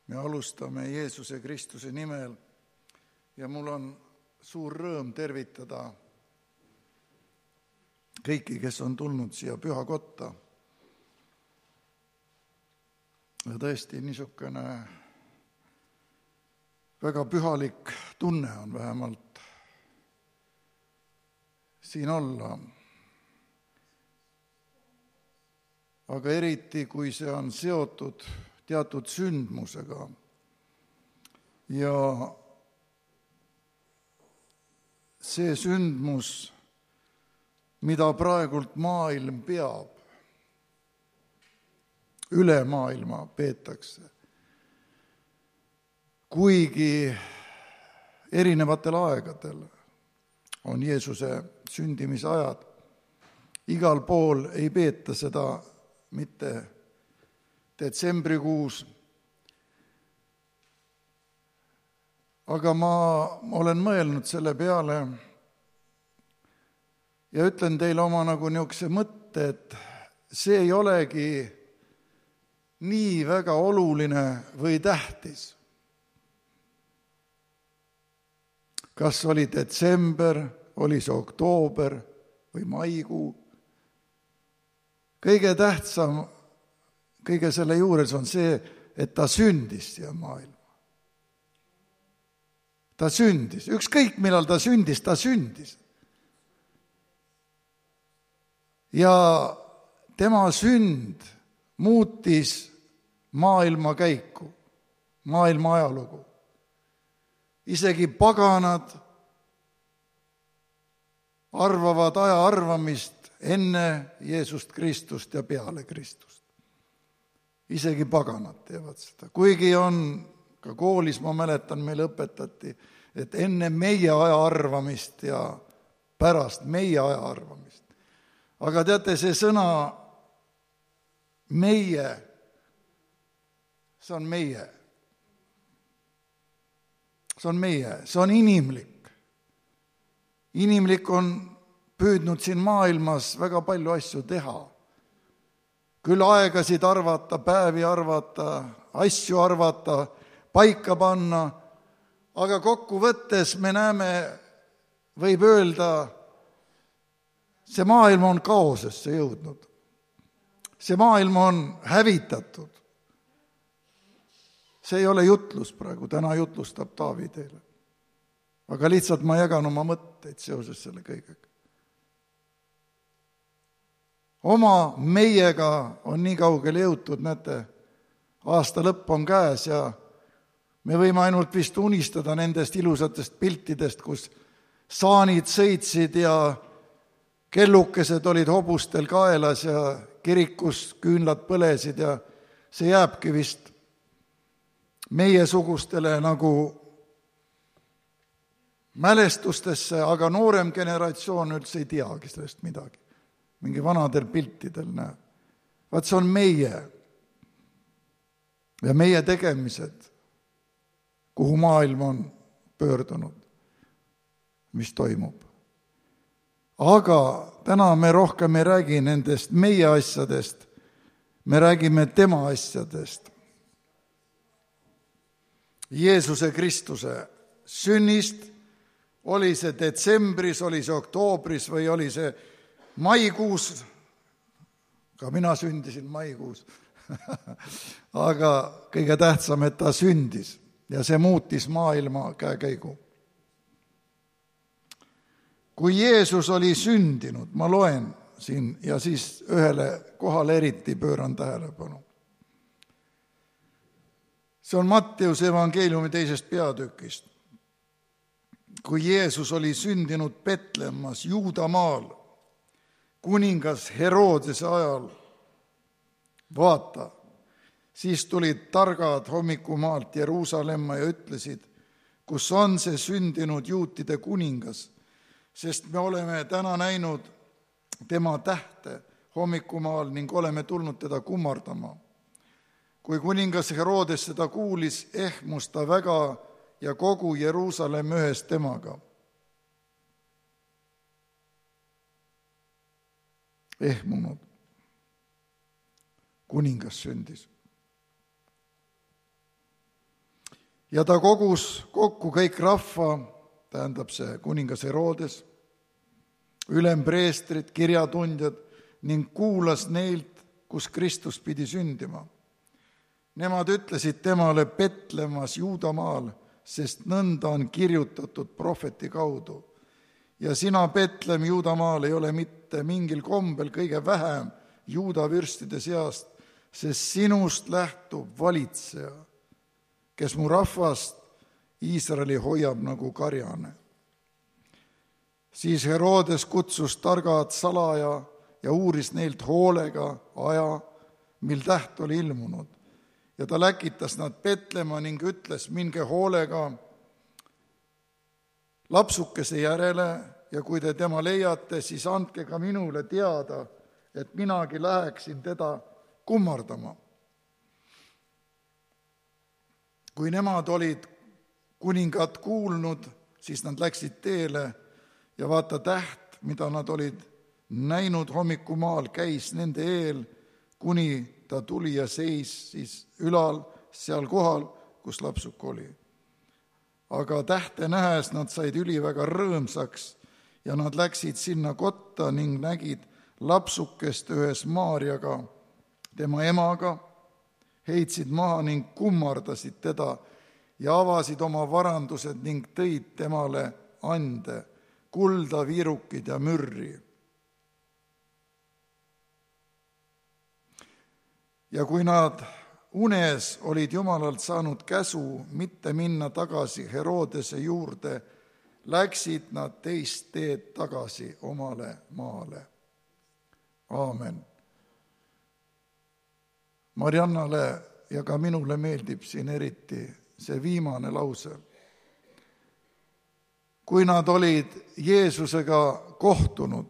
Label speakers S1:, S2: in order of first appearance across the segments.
S1: Me alustame Jeesuse Kristuse nimel ja mul on suur rõõm tervitada kõiki, kes on tulnud siia pühakotta. Ja tõesti niisugune väga pühalik tunne on vähemalt siin olla. Aga eriti, kui see on seotud teatud sündmusega ja see sündmus, mida praegult maailm peab, üle maailma peetakse, kuigi erinevatel aegadel on Jeesuse sündimisajad, igal pool ei peeta seda mitte detsembrikuus, aga ma olen mõelnud selle peale ja ütlen teile oma nagu niisuguse mõtte, et see ei olegi nii väga oluline või tähtis. Kas oli detsember, oli see oktoober või maikuu? Kõige tähtsam kõige selle juures on see, et ta sündis siia maailma. Ta sündis, ükskõik millal ta sündis, ta sündis. Ja tema sünd muutis maailma käiku, maailma ajalugu. Isegi paganad arvavad aja arvamist enne Jeesust Kristust ja peale Kristust. Isegi paganad teevad seda. Kuigi on ka koolis, ma mäletan, meil õpetati, et enne meie aja arvamist ja pärast meie aja arvamist. Aga teate, see sõna meie, see on meie. See on meie, see on inimlik. Inimlik on püüdnud siin maailmas väga palju asju teha. Küll aegasid arvata, päevi arvata, asju arvata, paika panna, aga kokkuvõttes me näeme, võib öelda, see maailm on kaosesse jõudnud. See maailm on hävitatud. See ei ole jutlus praegu, täna jutlustab Taavi teile. Aga lihtsalt ma jagan oma mõtteid seoses selle kõigega. Oma meiega on nii kaugele jõutud, näete, aasta lõpp on käes ja me võime ainult vist unistada nendest ilusatest piltidest, kus saanid sõitsid ja kellukesed olid hobustel kaelas ja kirikus küünlad põlesid ja see jääbki vist meiesugustele nagu mälestustesse, aga noorem generatsioon üldse ei teagi sellest midagi. Mingi vanadel piltidel näeb. Vaat see on meie ja meie tegemised, kuhu maailm on pöördunud, mis toimub. Aga täna me rohkem ei räägi nendest meie asjadest, me räägime tema asjadest. Jeesuse Kristuse sünnist, oli see detsembris, oli see oktoobris või oli see maikuus, ka mina sündisin maikuus, aga kõige tähtsam, et ta sündis ja see muutis maailma käekäigu. Kui Jeesus oli sündinud, ma loen siin ja siis ühele kohale eriti pööran tähelepanu. See on Matteuse evangeeliumi 2. peatükist. Kui Jeesus oli sündinud Betlemmas, Juudamaal, kuningas Herodese ajal, vaata, siis tulid targad hommikumaalt Jeruusalemma ja ütlesid, kus on see sündinud juutide kuningas, sest me oleme täna näinud tema tähte hommikumaal ning oleme tulnud teda kummardama. Kui kuningas Herodes seda kuulis, ehmus ta väga ja kogu Jeruusalemm ühes temaga. Ehmunud. Kuningas sündis. ja ta kogus kokku kõik rahva, tähendab see kuningas Herodes, ülempreestrid, kirjatundjad ning kuulas neilt, kus Kristus pidi sündima. Nemad ütlesid temale Petlemmas Juudamaal, sest nõnda on kirjutatud prohveti kaudu. Ja sina, Petlem, Juudamaal, ei ole mitte mingil kombel kõige vähem Juuda vürstide seast, sest sinust lähtub valitseja, kes mu rahvast Iisraeli hoiab nagu karjane. Siis Herodes kutsus targad salaja ja uuris neilt hoolega aja, mil täht oli ilmunud. Ja ta läkitas nad Petlemma ning ütles, minge hoolega lapsukese järele ja kui te tema leiate, siis andke ka minule teada, et minagi läheksin teda kummardama. Kui nemad olid kuningat kuulnud, siis nad läksid teele ja vaata täht, mida nad olid näinud hommikumaal, käis nende eel, kuni ta tuli ja siis ülal seal kohal, kus lapsuk oli. Aga tähte nähes nad said üliväga rõõmsaks ja nad läksid sinna kotta ning nägid lapsukest ühes Maarjaga, tema emaga, heitsid maha ning kummardasid teda ja avasid oma varandused ning tõid temale ande, kulda, viirukid ja mürri. Ja kui nad unes olid Jumalalt saanud käsu mitte minna tagasi Herodese juurde, läksid nad teist teed tagasi omale maale. Aamen. Mariannale ja ka minule meeldib siin eriti see viimane lause. Kui nad olid Jeesusega kohtunud,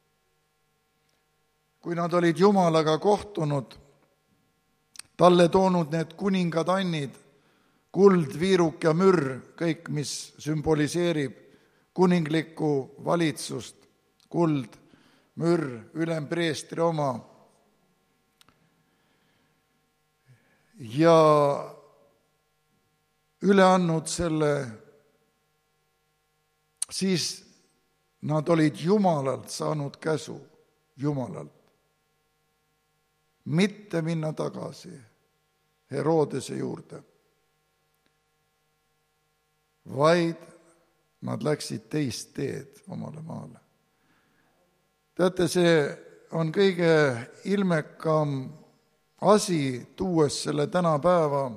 S1: kui nad olid Jumalaga kohtunud, talle toonud need kuningad annid, kuld, viiruk ja mürr, kõik, mis sümboliseerib kuninglikku valitsust, kuld, mürr, ülempreestri oma. Ja üle andnud selle, siis nad olid Jumalalt saanud käsu, Jumalalt, mitte minna tagasi Herodese juurde, vaid nad läksid teist teed omale maale. Teate, see on kõige ilmekam asi, tuues selle tänapäeva,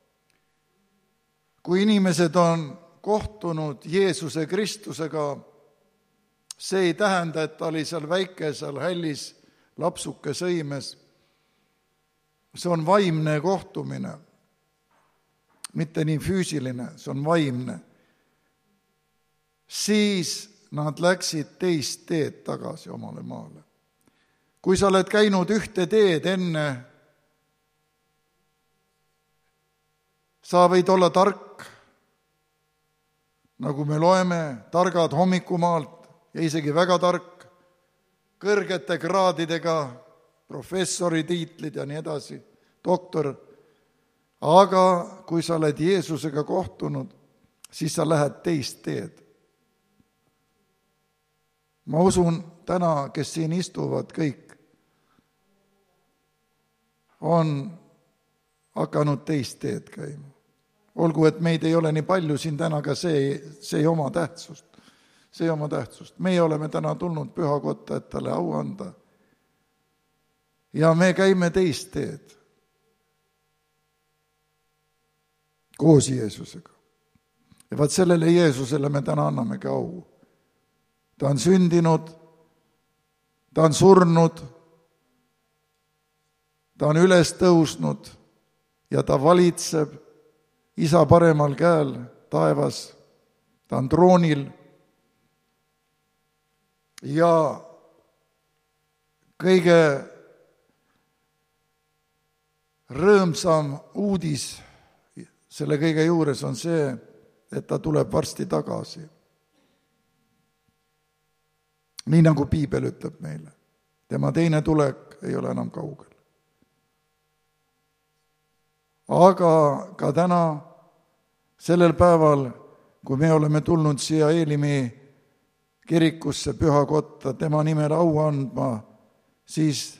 S1: kui inimesed on kohtunud Jeesuse Kristusega, see ei tähenda, et ta oli seal väike, seal hällis lapsuke sõimes. See on vaimne kohtumine, mitte nii füüsiline, see on vaimne. Siis nad läksid teist teed tagasi omale maale. Kui sa oled käinud ühte teed enne, sa võid olla tark, nagu me loeme, targad hommikumaalt ja isegi väga tark, kõrgete kraadidega, professori tiitlid ja nii edasi, doktor. Aga kui sa oled Jeesusega kohtunud, siis sa lähed teist teed. Ma usun täna, kes siin istuvad kõik, on hakanud teist teed käima. Olgu, et meid ei ole nii palju siin täna, aga see ei oma tähtsust. See ei oma tähtsust. Meie oleme täna tulnud pühakotta, et talle au anda. Ja me käime teist teed koos Jeesusega. Ja vaat sellele Jeesusele me täna annamegi au. Ta on sündinud, ta on surnud, ta on üles tõusnud ja ta valitseb Isa paremal käel taevas, ta on troonil ja kõige rõõmsam uudis selle kõige juures on see, et ta tuleb varsti tagasi. Nii nagu Piibel ütleb meile, tema teine tulek ei ole enam kaugel. Aga ka täna sellel päeval, kui me oleme tulnud siia Eelimi kirikusse pühakotta tema nimele au andma, siis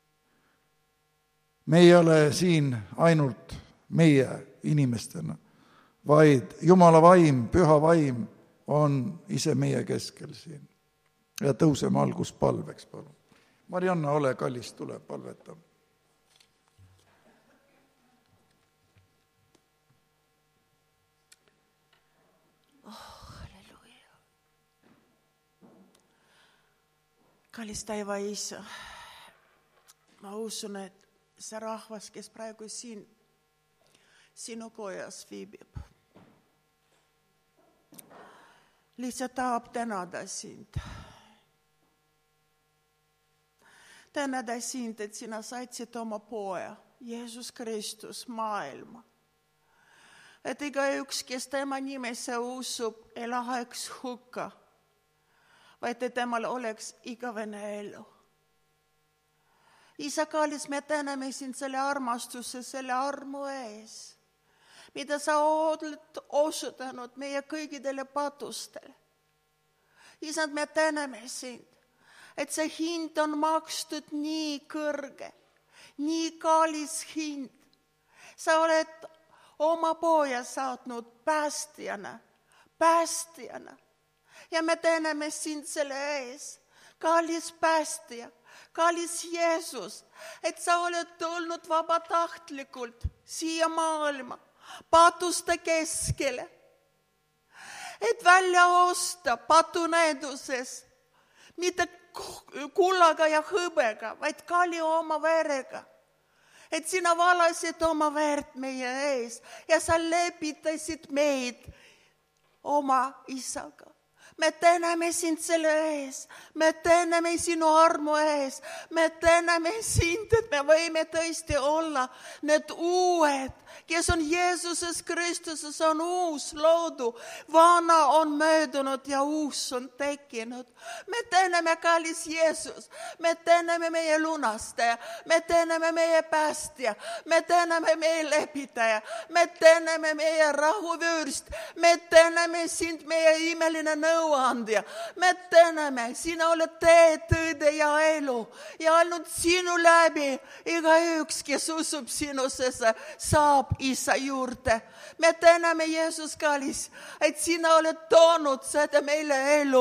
S1: me ei ole siin ainult meie inimestena, vaid Jumala vaim, püha vaim on ise meie keskel siin. Ja tõuseme alguspalveks, palun. Marianna, ole kallis, tule palveta.
S2: Kallis taiva Isa, ma usun, et see rahvas, kes praegu siin sinu kojas viibib, lihtsalt tahab tänada sind. Tänada sind, et sina saitsid oma poja, Jeesus Kristus, maailma. Et igaüks, kes tema nimesse usub, ei läheks hukka, vaid et temal oleks igavene elu. Isa kallis, me täname sind selle armastuse, selle armu ees, mida sa oled osutanud meie kõigidele patustele. Isand, me täname sind, et see hind on makstud nii kõrge, nii kallis hind. Sa oled oma poja saatnud päästjana. Ja me täname sind selle ees, kallis päästja, kallis Jeesus, et sa oled tulnud vabatahtlikult siia maailma, patuste keskele, et välja osta patunäiduses, mitte kullaga ja hõbega, vaid kalli oma verega. Et sina valasid oma verd meie ees ja sa lepitasid meid oma isaga. Me täname sind selle ees, me täname sinu armu ees, me täname sind, et me võime tõesti olla need uued, kes on Jeesuses Kristuses, on uus loodu, vana on möödunud ja uus on tekkinud. Me täname, kallis Jeesus, me täname meie lunastaja, me täname meie päästja, me täname meie lepitaja, me täname meie rahuvürst, me täname sind, meie imeline nõuandja. Me täname, sina oled tee, tõde ja elu ja ainult sinu läbi igaüks, kes usub sinusesse, saab isa juurde. Me täname, Jeesus kallis, et sina oled toonud seda meile elu,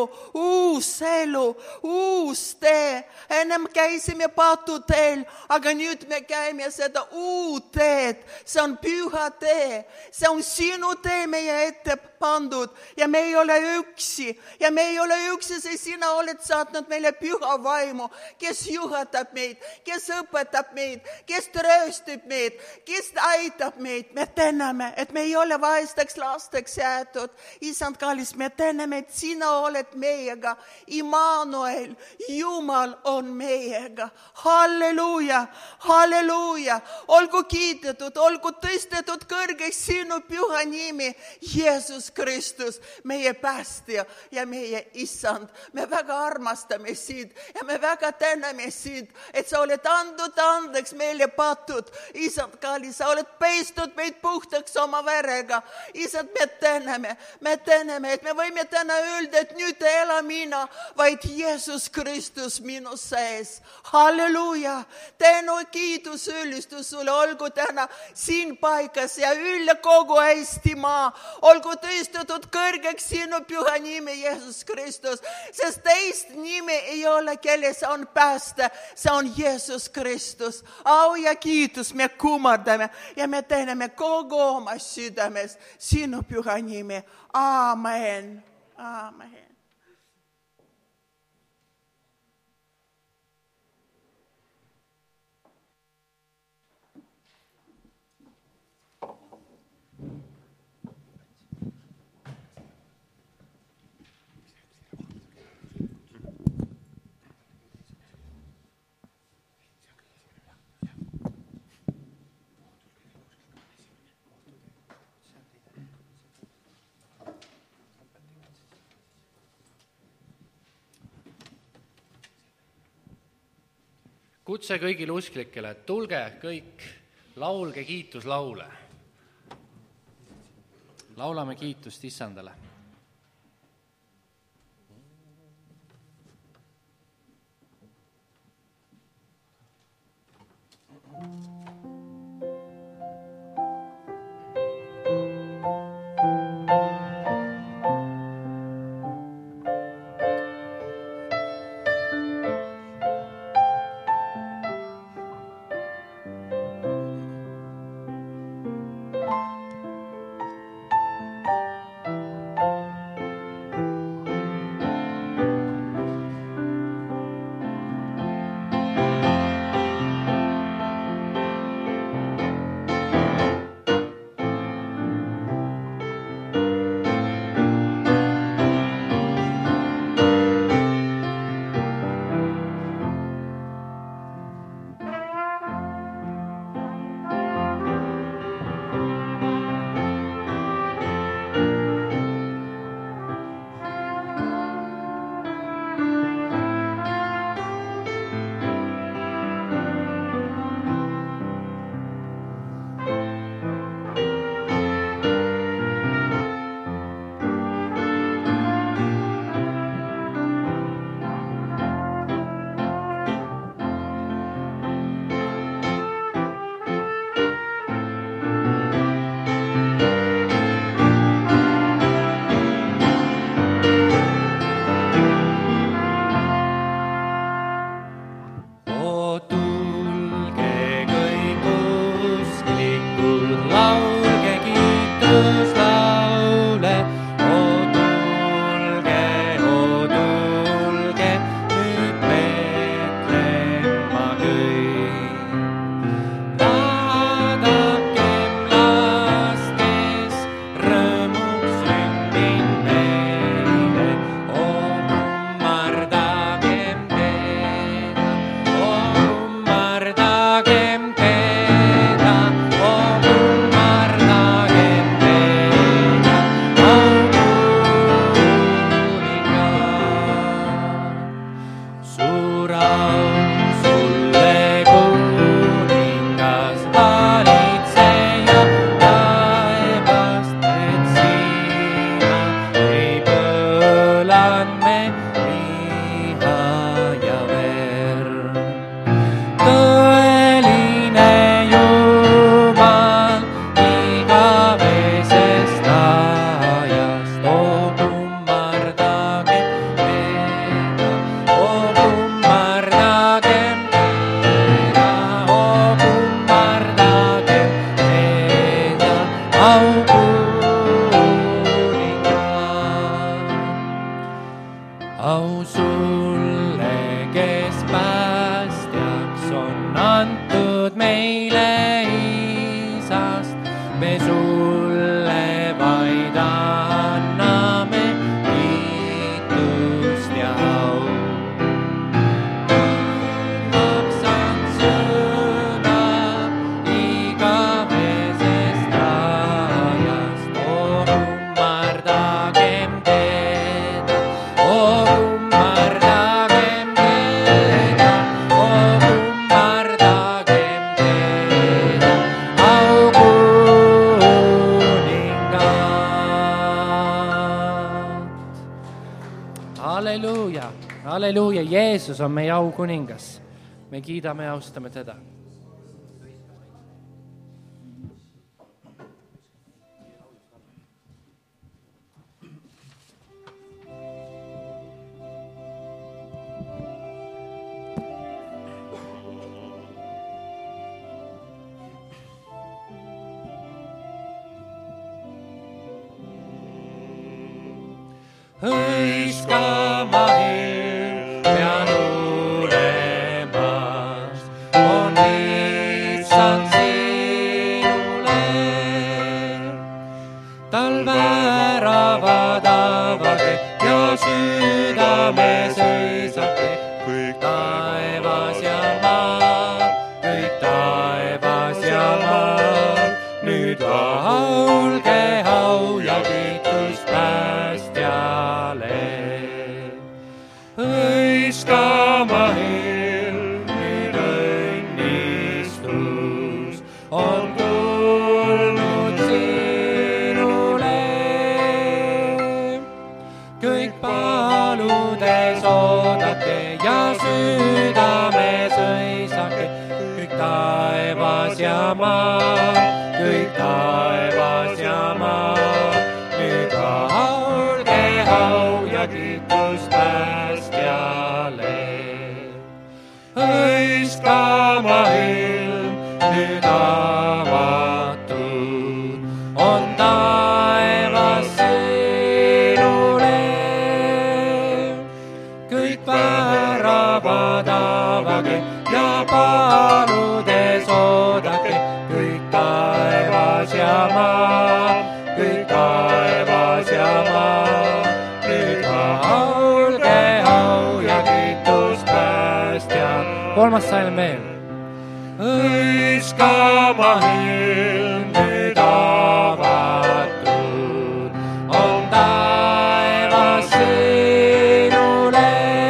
S2: uus tee. Ennem käisime patuteel, aga nüüd me käime seda uut teed. See on püha tee, see on sinu tee meie ette pandud ja me ei ole üksi. Ja me ei ole üksi, sest sina oled saatnud meile püha vaimu, kes juhatab meid, kes õpetab meid, kes trööstab meid, kes aitab meid. Me täname, et me ei ole vaesteks lasteks jäetud. Isand kallis, me täname, et sina oled meiega. Immanuel, Jumal on meiega. Halleluuja, halleluuja. Olgu kiidetud, olgu tõstetud kõrgeks sinu püha nimi, Jeesus Kristus, meie päästja ja meie isand. Me väga armastame sind ja me väga täname sind, et sa oled andnud andeks meile patud. Isand kallis, sa oled peistud meid puhtaks oma verega. Isand, me täname, et me võime täna öelda, et nüüd ei ela mina, vaid Jeesus Kristus minu sees. Halleluuja, tänu, kiidus, ülistus sulle, olgu täna siin paigas ja üle kogu Eestimaa. Olgu tõstetud kõrgeks sinu püha nimi, Jeesus Kristus, sest teist nimi ei ole, kelles on pääste, see on Jeesus Kristus. Au ja kiitus me kummardame ja me täname kogu oma südames sinu püha nimi. Amen. Amen.
S3: Kutse kõigile usklikele, tulge kõik, laulge kiituslaule. laulame kiitust Issandale. Halleluuja, Jeesus on meie aukuningas. Me kiidame ja austame teda. Hõiskama pean ulemas, on lihtsalt sinule. Tal vääravad avage ja südame seisake, kõik taevas ja maa, kõik taevas ja maa. Nüüd laulge au ja kiitus päästjale. Hõiskama nüüd õnnistus on tulnud sinule. taevas ja maa, kõik taevas ja maa. Nüüd olge au ja kiitus päästjale. Hõiskama ilm nüüd avatud on taevas sinule. Kõik väravad avage ja paludes oodake, kõik taevas ja maa, kõik taevas ja maa. Nüüd olge au ja kiitus päästjal. Kolmas salm veel. Hõiskama ilm nüüd avatud on taevas sinule.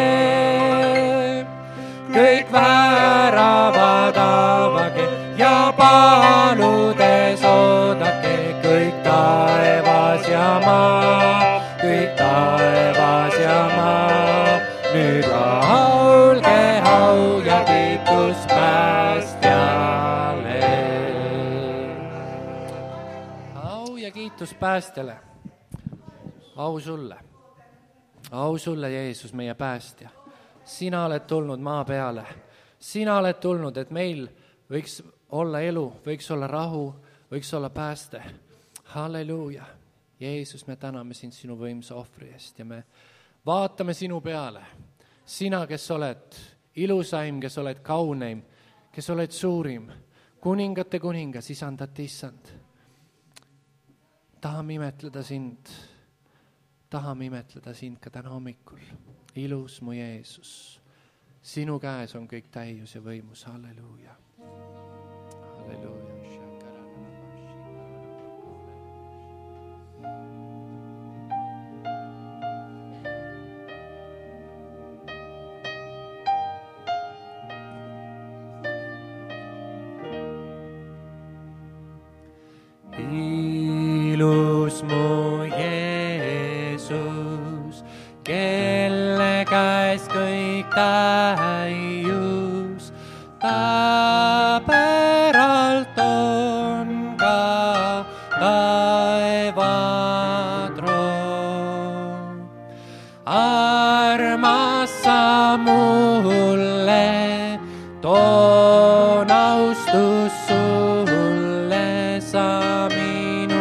S3: Kõik väravad avage ja paludes oodake, kõik taevas ja maa, kõik taevas ja maa. Nüüd olge au ja kiitus päästjale. Au ja kiitus päästjale. Au sulle, Jeesus, meie päästja. Sina oled tulnud maa peale. Sina oled tulnud, et meil võiks olla elu, võiks olla rahu, võiks olla pääste. Halleluuja. Jeesus, me täname sind sinu võimsa ohvri eest ja me vaatame sinu peale. Sina, kes oled ilusaim, kes oled kauneim, kes oled suurim, kuningate kuningas, isandat issand. Tahame imetleda sind ka täna hommikul. Ilus mu Jeesus, sinu käes on kõik täius ja võimus. Halleluuja. Halleluuja. Ilus mu Jeesus, kelle käes kõik täius, ta päralt on ka taevatroon. Armas sa mulle, toon austus sulle, sa minu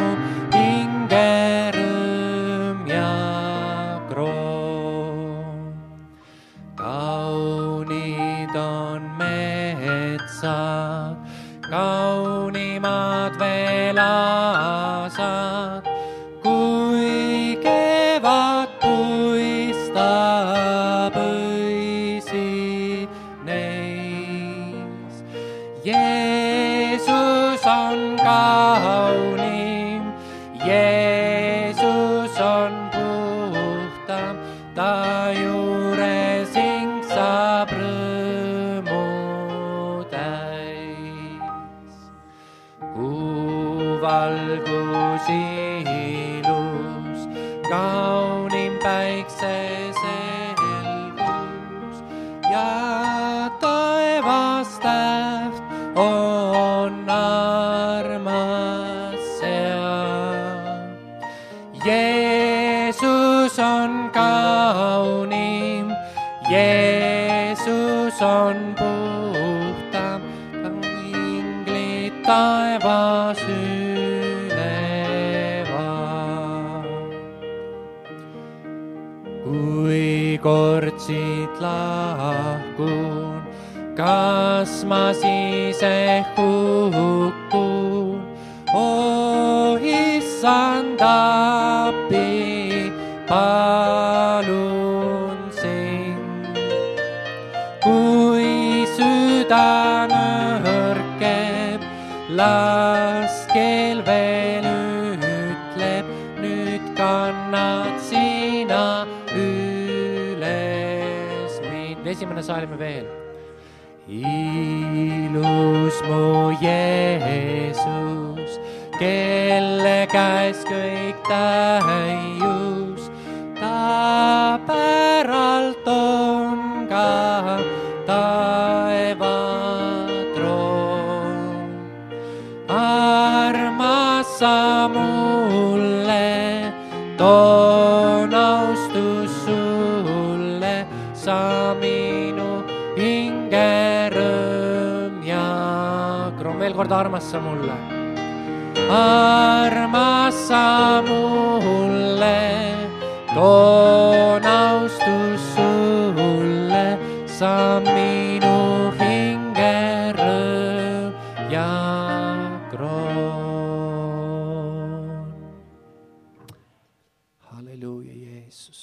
S3: hingerõõm ja kroon. Kaunid on metsad, kaunimad veel aasad, kui kevad puistab õisi neis. Jeesus on kaunim, Jeesus on puhtam, ta juures hing saab rõõmu täis. Kuu valgus ilus, kaunim päikse selgus ja taevas täht on armas seal. Jeesus on kaunim, Jeesus on puhtam, inglid taevas üleval. Kui kord siit lahkun, kas ma siis ehk hukkun? O issand appi, palun sind. Kui süda nõrkeb, laskel veel ütleb, nüüd kannad sina üles mind. Esimene salm veel. Ilus mu Jeesus, kelle käes kõik täius, ta päralt on ka taevatroon. armas sa mulle, toon austus sulle, sa minu hinge rõõm ja kroon. Veel kord, armas sa mulle. Armas sa mulle, toon austus sulle, sa minu hinge rõõm ja kroon. Halleluuja, Jeesus.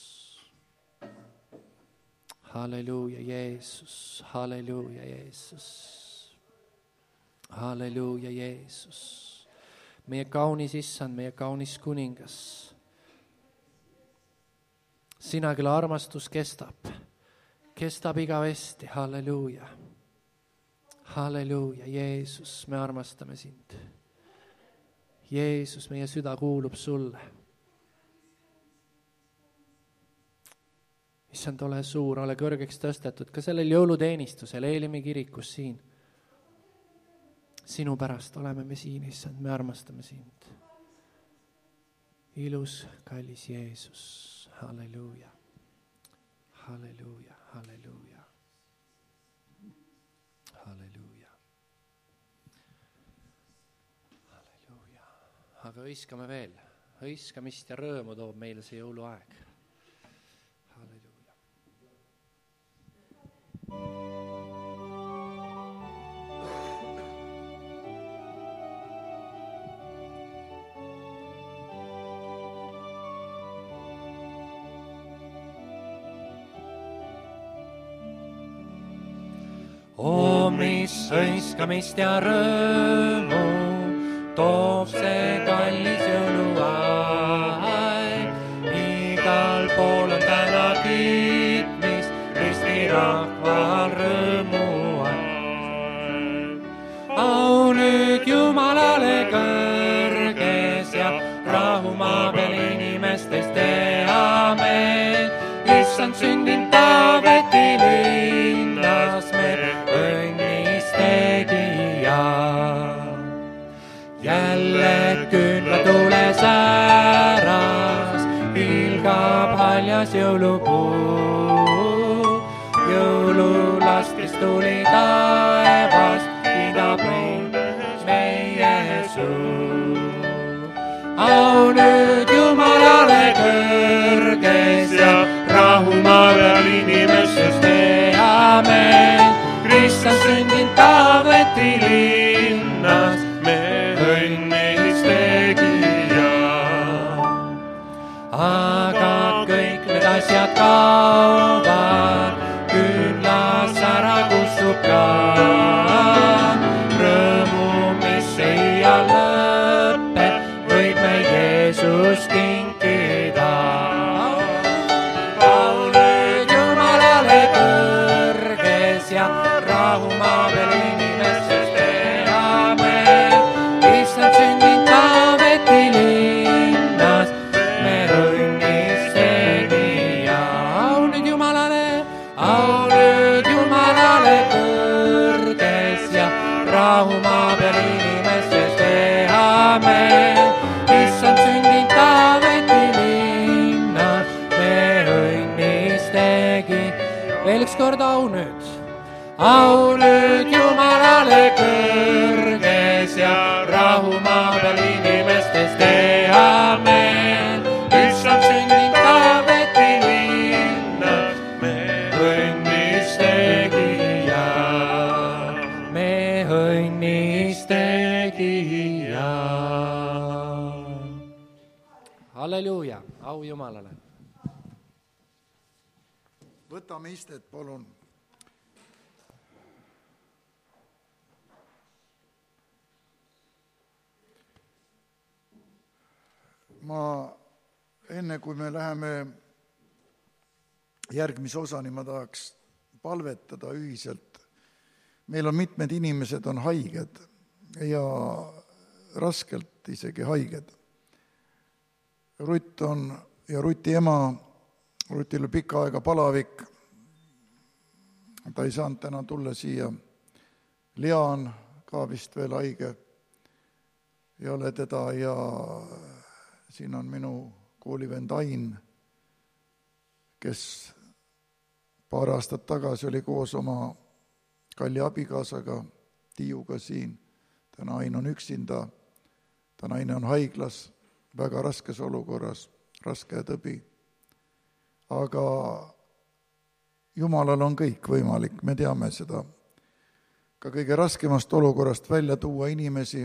S3: Halleluuja, Jeesus. Halleluuja, Jeesus. Halleluuja, Jeesus. Meie kaunis issand, meie kaunis kuningas. Sina, kelle armastus kestab igavesti. Halleluuja. Halleluuja, Jeesus, me armastame sind. Jeesus, meie süda kuulub sulle. Issand, ole suur, ole kõrgeks tõstetud ka sellel jõuluteenistusel Eelimi kirikus siin. Sinu pärast oleme me siin, issand, me armastame sind. Ilus, kallis Jeesus. Halleluuja. Halleluuja, halleluuja. Halleluuja. Halleluuja. Aga hõiskame veel. Hõiskamist ja rõõmu toob meile see jõuluaeg. Halleluuja. Mis hõiskamist ja rõõmu toob see kallis jõuluaeg. Igal pool on täna kiitmist, Eesti rahval rõõmuaeg. Au nüüd Jumalale kõrges ja rahu maa peal inimestest teame. Issand sündinud Taaveti linnas me jälle küünlatule sääras, ilgab haljas jõulupuu. Jõululast, kes tuli taevast, kiidab meie suu. Au nüüd Jumalale kõrges ja rahu maa peal inimestest teame. Kristus sündinud Taaveti linnas, me õnnis tegija. Aga kõik need asjad kaovad, küünlas ära kustub ka. Rõõmu, mis ei lõppe, võib me Jeesus kinkida. Au nüüd Jumalale kõrges ja rahu maa peal inimestest teame. Issand sündinud Taaveti linnas, me õnnis tegija. Au nüüd Jumalale kõrges ja rahu maa peal inimestest teame. Issand sündinud Taaveti linnas, me õnnis tegija. Veel üks kord au nüüd. Au nüüd Jumalale kõrges ja rahu maa peal inimestest teame. Issand sündinud Taaveti linnas, me õnnis tegija. Me õnnis tegija. Halleluuja, au Jumalale.
S1: Võtame istet, palun. Ma enne, kui me läheme järgmise osani, ma tahaks palvetada ühiselt. Meil on mitmed inimesed on haiged ja raskelt isegi haiged. Rutt on ja Ruti ema, Rutil oli pikka aega palavik. Ta ei saanud täna tulla siia. Lea on ka vist veel haige. ei ole teda ja siin on minu koolivend Ain, kes paar aastat tagasi oli koos oma kalli abikaasaga Tiiuga siin. Täna Ain on üksinda, ta naine on haiglas, väga raskes olukorras, raske ja tõbi. Aga Jumalal on kõik võimalik, me teame seda. Ka kõige raskemast olukorrast välja tuua inimesi.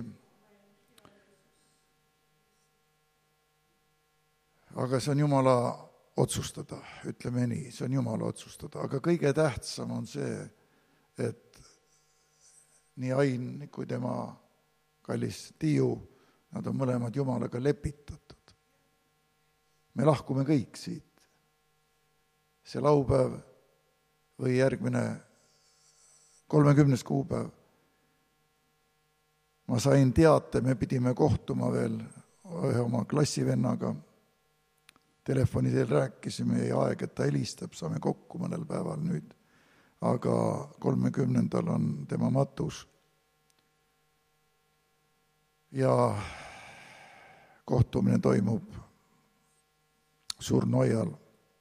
S1: Aga see on Jumala otsustada, ütleme nii, see on Jumala otsustada. Aga kõige tähtsam on see, et nii Ain kui tema kallis Tiiu, nad on mõlemad Jumalaga lepitatud. Me lahkume kõik siit. See laupäev või järgmine 30. kuupäev. Ma sain teate, me pidime kohtuma veel ühe oma klassivennaga. Telefoni teel rääkisime ja aeg, et ta helistab, saame kokku mõnel päeval nüüd. Aga 30. on tema matus. Ja kohtumine toimub surnuaial.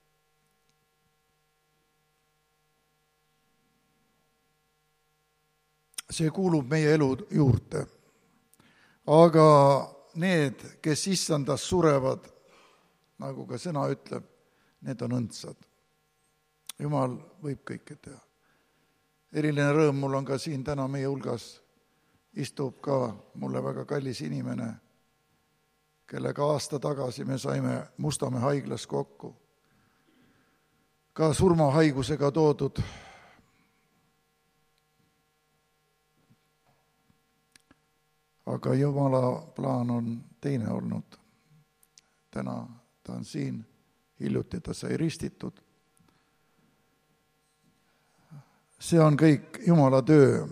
S1: See kuulub meie elu juurde. Aga need, kes issandas surevad, nagu ka sõna ütleb, need on õndsad. Jumal võib kõike teha. Eriline rõõm mul on ka siin täna meie hulgas istub ka mulle väga kallis inimene, kellega aasta tagasi me saime Mustamäe haiglas kokku. Ka surmahaigusega toodud. Aga Jumala plaan on teine olnud. Täna ta on siin, hiljuti ta sai ristitud. See on kõik Jumala töö.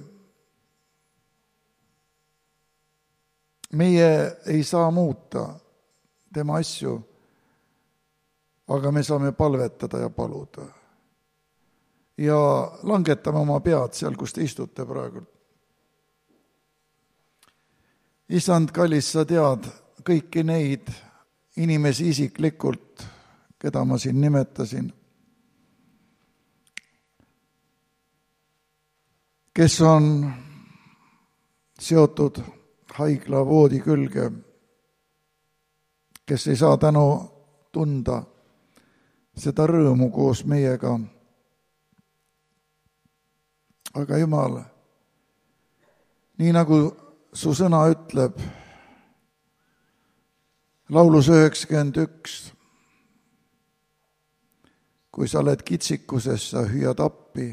S1: Meie ei saa muuta tema asju, aga me saame palvetada ja paluda. Ja langetame oma pead seal, kus te istute praegu. Isand, kallis, sa tead kõiki neid inimesi isiklikult, keda ma siin nimetasin, kes on seotud haigla voodi külge, kes ei saa tänu tunda seda rõõmu koos meiega. Aga Jumal, nii nagu su sõna ütleb laulus 91, kui sa oled kitsikuses, sa hüüad appi.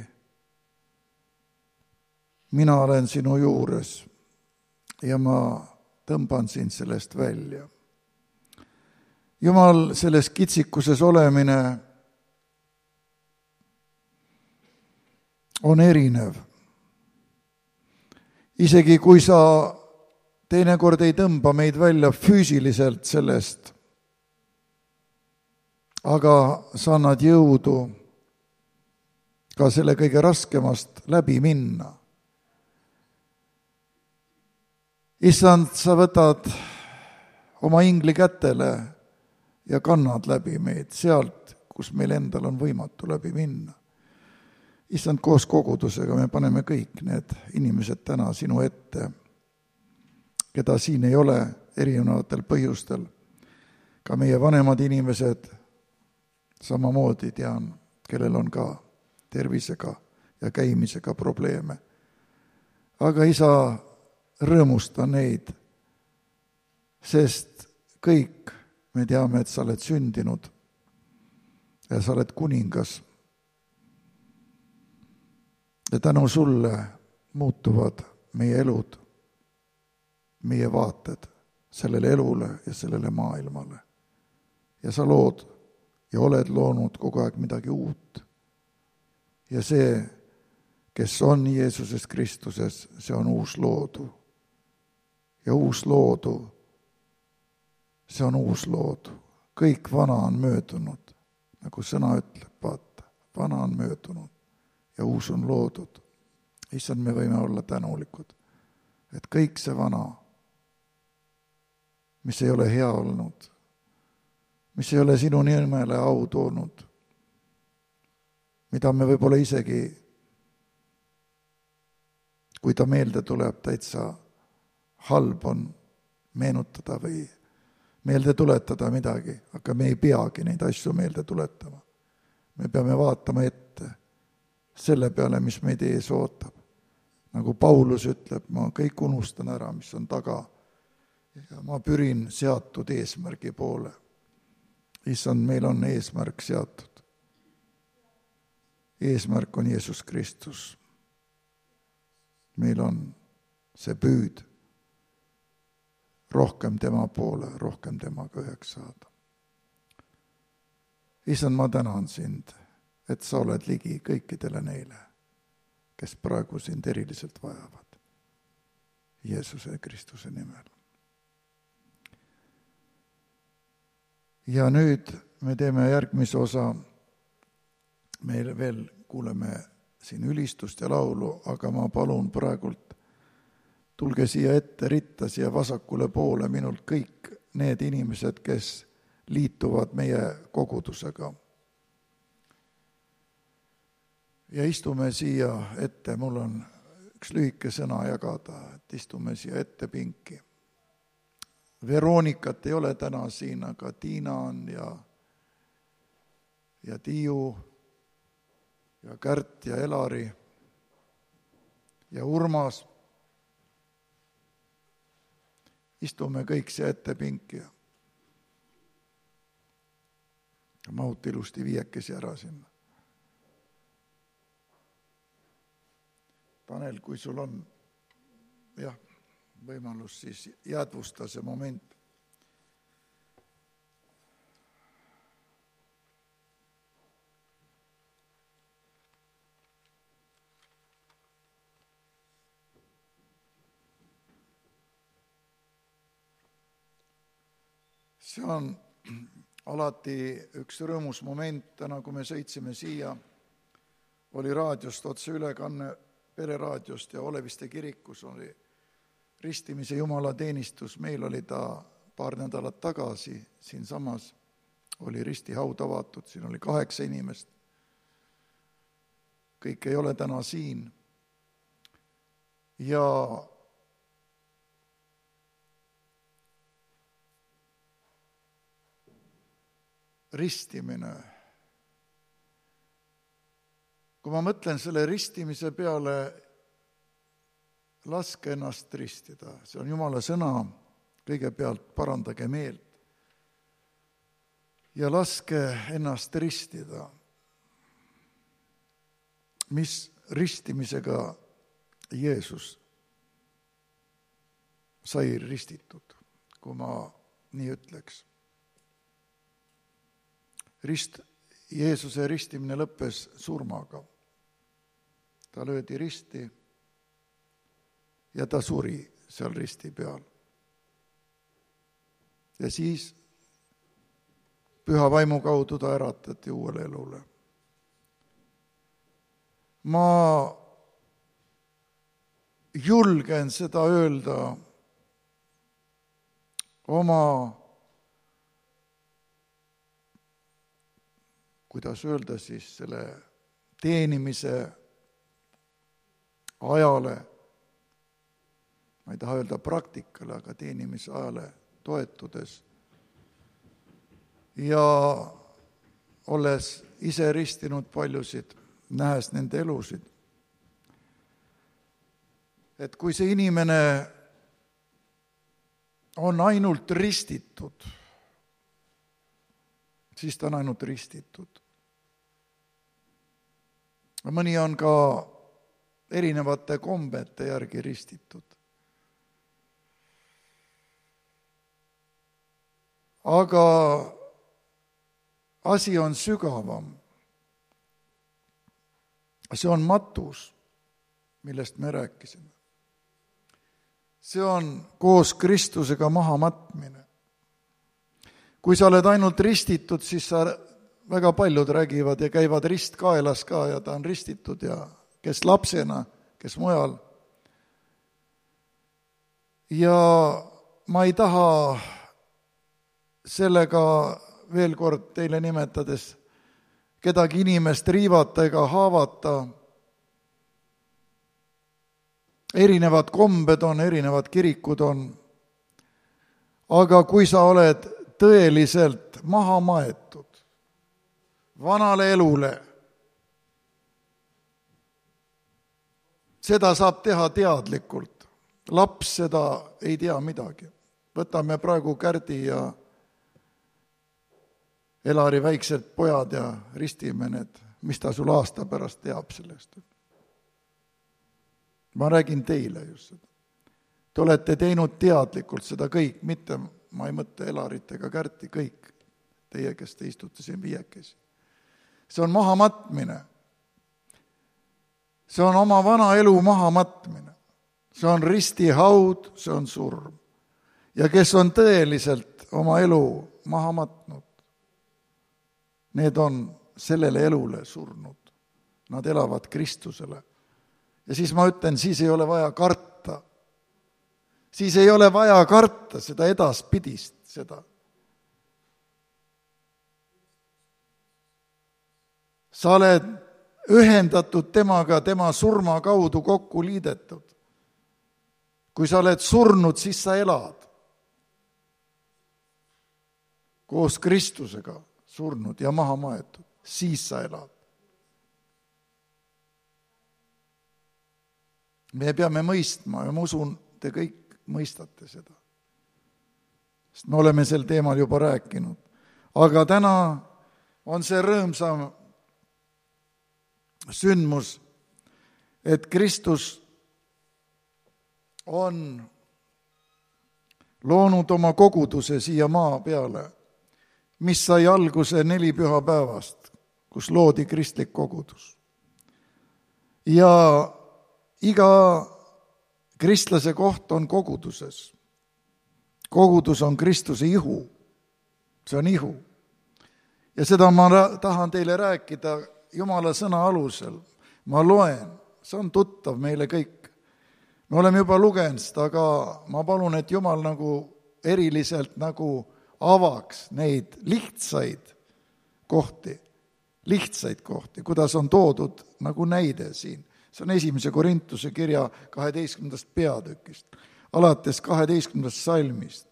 S1: Mina olen sinu juures ja ma tõmban sind sellest välja. Jumal, selles kitsikuses olemine on erinev. Isegi kui sa teinekord ei tõmba meid välja füüsiliselt sellest, aga sa annad jõudu ka selle kõige raskemast läbi minna. Issand, sa võtad oma ingli kätele ja kannad läbi meid sealt, kus meil endal on võimatu läbi minna. Issand, koos kogudusega me paneme kõik need inimesed täna sinu ette, keda siin ei ole erinevatel põhjustel. Ka meie vanemad inimesed samamoodi tean, kellel on ka tervisega ja käimisega probleeme. Aga Isa, rõõmusta neid, sest kõik me teame, et sa oled sündinud ja sa oled kuningas. Ja tänu sulle muutuvad meie elud, meie vaated sellele elule ja sellele maailmale. Ja sa lood ja oled loonud kogu aeg midagi uut. Ja see, kes on Jeesuses Kristuses, see on uus loodu. Ja uus loodu, see on uus loodu. Kõik vana on möödunud, nagu sõna ütleb, vaata, vana on möödunud. Ja uus on loodud. Issand, me võime olla tänulikud, et kõik see vana mis ei ole hea olnud, mis ei ole sinu nimele au toonud, mida me võib-olla isegi, kui ta meelde tuleb, täitsa halb on meenutada või meelde tuletada midagi, aga me ei peagi neid asju meelde tuletama. Me peame vaatama ette selle peale, mis meid ees ootab. Nagu Paulus ütleb, ma kõik unustan ära, mis on taga ja ma pürin seatud eesmärgi poole. Issand, meil on eesmärk seatud. Eesmärk on Jeesus Kristus. Meil on see püüd rohkem tema poole, rohkem temaga üheks saada. Issand, ma tänan sind, et sa oled ligi kõikidele neile, kes praegu sind eriliselt vajavad. Jeesuse Kristuse nimel. Ja nüüd me teeme järgmise osa. Meil veel kuuleme siin ülistust ja laulu, aga ma palun praegult, tulge siia ette ritta, siia vasakule poole minult kõik need inimesed, kes liituvad meie kogudusega. Ja istume siia ette, mul on üks lühike sõna jagada, et istume siia ette pinki. Veronikat ei ole täna siin, aga Tiina on ja Tiiu ja Kärt ja Elari ja Urmas. Istume kõik siia ette pinki ja mahuti ilusti viiekesi ära sinna. Tanel, kui sul on võimalus, siis jäädvusta see moment. See on alati üks rõõmus moment. Täna, kui me sõitsime siia, oli raadiost otse ülekanne Pereraadiost ja Oleviste kirikus oli ristimise jumalateenistus. Meil oli ta paar nädalat tagasi, siin samas oli ristihaud avatud, siin oli 8 inimest. Kõik ei ole täna siin. Ja ristimine. Kui ma mõtlen selle ristimise peale, laske ennast ristida. See on Jumala sõna, kõigepealt parandage meelt. Ja laske ennast ristida. Mis ristimisega Jeesus sai ristitud, kui ma nii ütleks. Jeesuse ristimine lõppes surmaga. Ta löödi risti ja ta suri seal risti peal. Ja siis püha vaimu kaudu ta äratati uuele elule. Ma julgen seda öelda oma, kuidas öelda siis, selle teenimise ajale, ma ei taha öelda praktikale, aga teenimise ajale toetudes ja olles ise ristinud paljusid, nähes nende elusid, et kui see inimene on ainult ristitud, siis ta on ainult ristitud. Mõni on ka erinevate kombete järgi ristitud. Aga asi on sügavam. See on matus, millest me rääkisime. See on koos Kristusega mahamatmine. Kui sa oled ainult ristitud, siis väga paljud räägivad ja käivad ristkaelas ka ja ta on ristitud ja kes lapsena, kes mujal. Ja ma ei taha sellega veel kord teile nimetades kedagi inimest riivata ega haavata. Erinevad kombed on, erinevad kirikud on. Aga kui sa oled tõeliselt maha maetud vanale elule, seda saab teha teadlikult. Laps seda ei tea midagi. Võtame praegu Kärdi ja Elari väiksed pojad ja ristime need, mis ta sul aasta pärast teab sellest. Ma räägin teile just seda. Te olete teinud teadlikult seda kõik, mitte ma ei mõtle Elarit ega Kärti, kõik teie, kes te istute siin viiekesi. See on maha matmine. See on oma vana elu maha matmine. See on ristihaud, see on surm. Ja kes on tõeliselt oma elu maha matnud, need on sellele elule surnud. Nad elavad Kristusele. Ja siis ma ütlen, siis ei ole vaja karta. Siis ei ole vaja karta seda edaspidist, seda. Sa oled ühendatud temaga, tema surma kaudu kokku liidetud. Kui sa oled surnud, siis sa elad. Koos Kristusega surnud ja maha maetud, siis sa elad. Me peame mõistma ja ma usun, te kõik mõistate seda. Sest me oleme sel teemal juba rääkinud. Aga täna on see rõõmsam sündmus, et Kristus on loonud oma koguduse siia maa peale, mis sai alguse 4 pühapäevast, kus loodi kristlik kogudus. Ja iga kristlase koht on koguduses. Kogudus on Kristuse ihu. See on ihu. Ja seda ma tahan teile rääkida Jumala sõna alusel. Ma loen, see on tuttav meile kõik. Me oleme juba lugenud seda, aga ma palun, et Jumal nagu eriliselt nagu avaks neid lihtsaid kohti, kuidas on toodud nagu näide siin. See on 1. Korintuse kirja 12. peatükist, alates 12. salmist.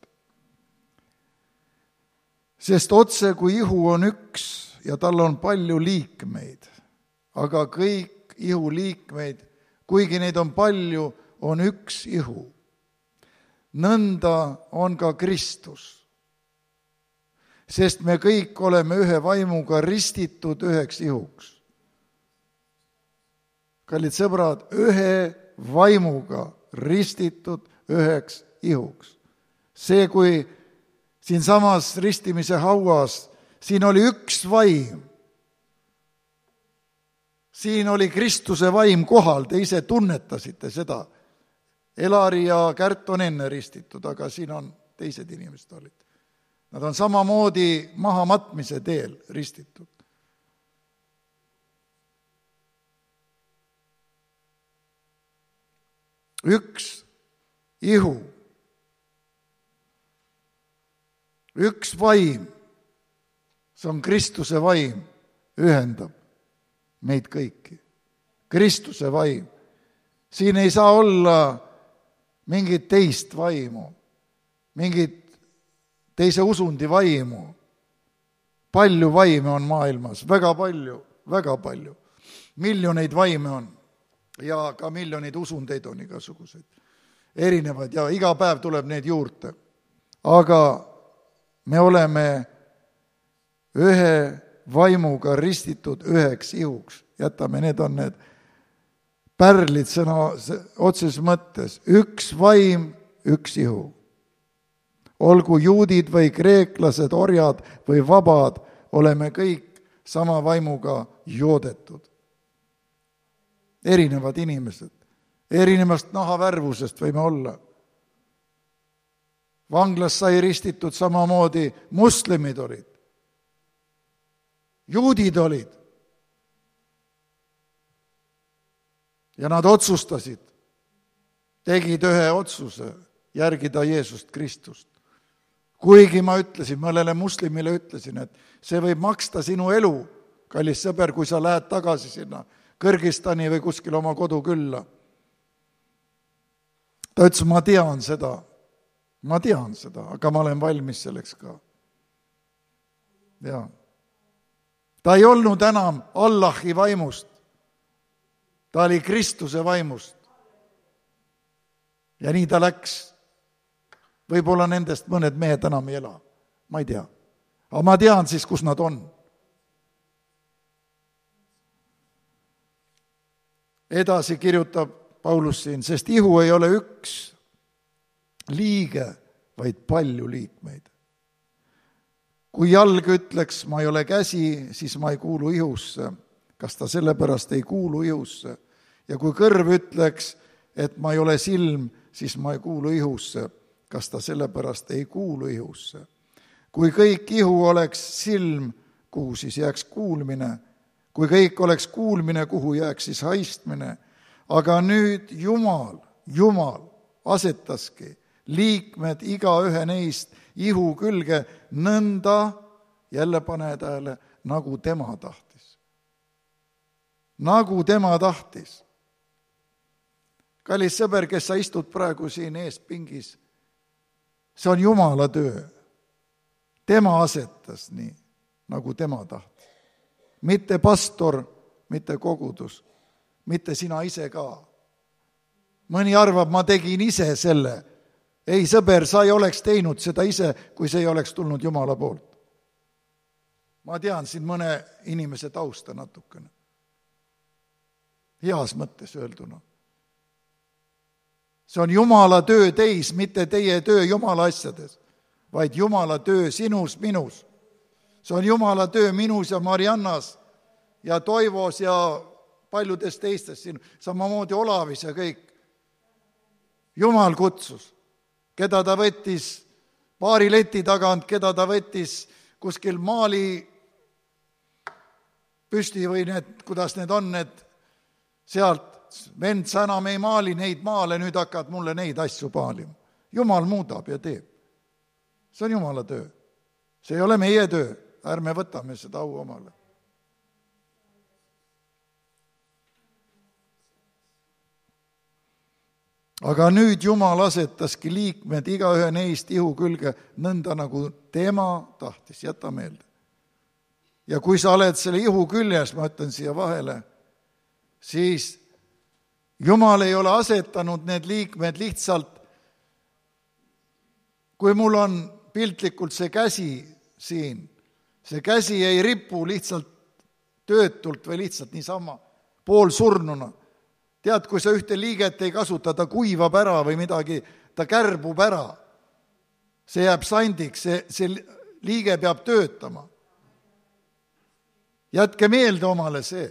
S1: Sest otse kui ihu on üks ja tal on palju liikmeid, aga kõik ihu liikmeid, kuigi neid on palju, on üks ihu. Nõnda on ka Kristus. Sest me kõik oleme ühe vaimuga ristitud üheks ihuks. Kallid sõbrad, ühe vaimuga ristitud üheks ihuks. See, kui siin samas ristimise hauas, siin oli üks vaim. Siin oli Kristuse vaim kohal, te ise tunnetasite seda. Elari ja Kärt on enne ristitud, aga siin on teised inimesed olid. Nad on samamoodi maha matmise teel ristitud. Üks ihu, üks vaim, see on Kristuse vaim, ühendab meid kõiki. Kristuse vaim. Siin ei saa olla mingit teist vaimu, mingit teise usundi vaimu. Palju vaime on maailmas, väga palju. Miljoneid vaime on. Ja ka miljoneid usundeid on igasuguseid. Erinevad ja iga päev tuleb neid juurde. Aga me oleme ühe vaimuga ristitud üheks ihuks. Jätame, need on need pärlid sõna otseses mõttes. Üks vaim, üks ihu. Olgu juudid või kreeklased, orjad või vabad, oleme kõik sama vaimuga joodetud. Erinevad inimesed, erinevast nahavärvusest võime olla. Vanglas sai ristitud samamoodi, moslemid olid, juudid olid. Ja nad otsustasid, tegid ühe otsuse järgida Jeesust Kristust. kuigi ma ütlesin, mõnele muslimile ütlesin, et see võib maksta sinu elu, kallis sõber, kui sa lähed tagasi sinna Kõrgõzstani või kuskil oma kodukülla. Ta ütles, ma tean seda, aga ma olen valmis selleks ka. Ja. Ta ei olnud enam Allahi vaimust, ta oli Kristuse vaimust. Ja nii ta läks. Võib-olla nendest mõned mehed enam ei ela, ma ei tea. Aga ma tean siis, kus nad on. Edasi kirjutab Paulus siin, sest ihu ei ole üks liige, vaid palju liikmeid. Kui jalg ütleks, ma ei ole käsi, siis ma ei kuulu ihusse. Kas ta sellepärast ei kuulu ihusse? Ja kui kõrv ütleks, et ma ei ole silm, siis ma ei kuulu ihusse. Kas ta sellepärast ei kuulu ihusse? Kui kõik ihu oleks silm, kuhu siis jääks kuulmine? Kui kõik oleks kuulmine, kuhu jääks siis haistmine? Aga nüüd Jumal asetaski liikmed igaühe neist ihu külge nõnda, jälle pane tähele, nagu tema tahtis. Nagu tema tahtis. Kallis sõber, kes sa istud praegu siin ees pingis, see on Jumala töö. Tema asetas nii, nagu tema tahtis. Mitte pastor, mitte kogudus, mitte sina ise ka. Mõni arvab, ma tegin ise selle. Ei, sõber, sa ei oleks teinud seda ise, kui see ei oleks tulnud Jumala poolt. Ma tean siin mõne inimese tausta natukene. Heas mõttes öelduna. See on Jumala töö teis, mitte teie töö Jumala asjades, vaid Jumala töö sinus, minus. See on Jumala töö minus ja Mariannas ja Toivos ja paljudes teistes siin, samamoodi Olavis ja kõik. Jumal kutsus, keda ta võttis paari leti tagant, keda ta võttis kuskil maali püsti või need, kuidas need on, need sealt, vend, sa enam ei maali neid maale, nüüd hakkad mulle neid asju paalima. Jumal muudab ja teeb. See on Jumala töö. See ei ole meie töö. Ärme võtame seda au omale. Aga nüüd Jumal asetaski liikmed igaühe neist ihu külge nõnda, nagu tema tahtis. Jäta meelde. Ja kui sa oled selle ihu küljes, ma ütlen siia vahele, siis Jumal ei ole asetanud need liikmed lihtsalt, kui mul on piltlikult see käsi siin, see käsi ei ripu lihtsalt töötult või lihtsalt niisama poolsurnuna. Tead, kui sa ühte liiget ei kasuta, ta kuivab ära või midagi, ta kärbub ära. See jääb sandiks, see liige peab töötama. Jätke meelde omale see.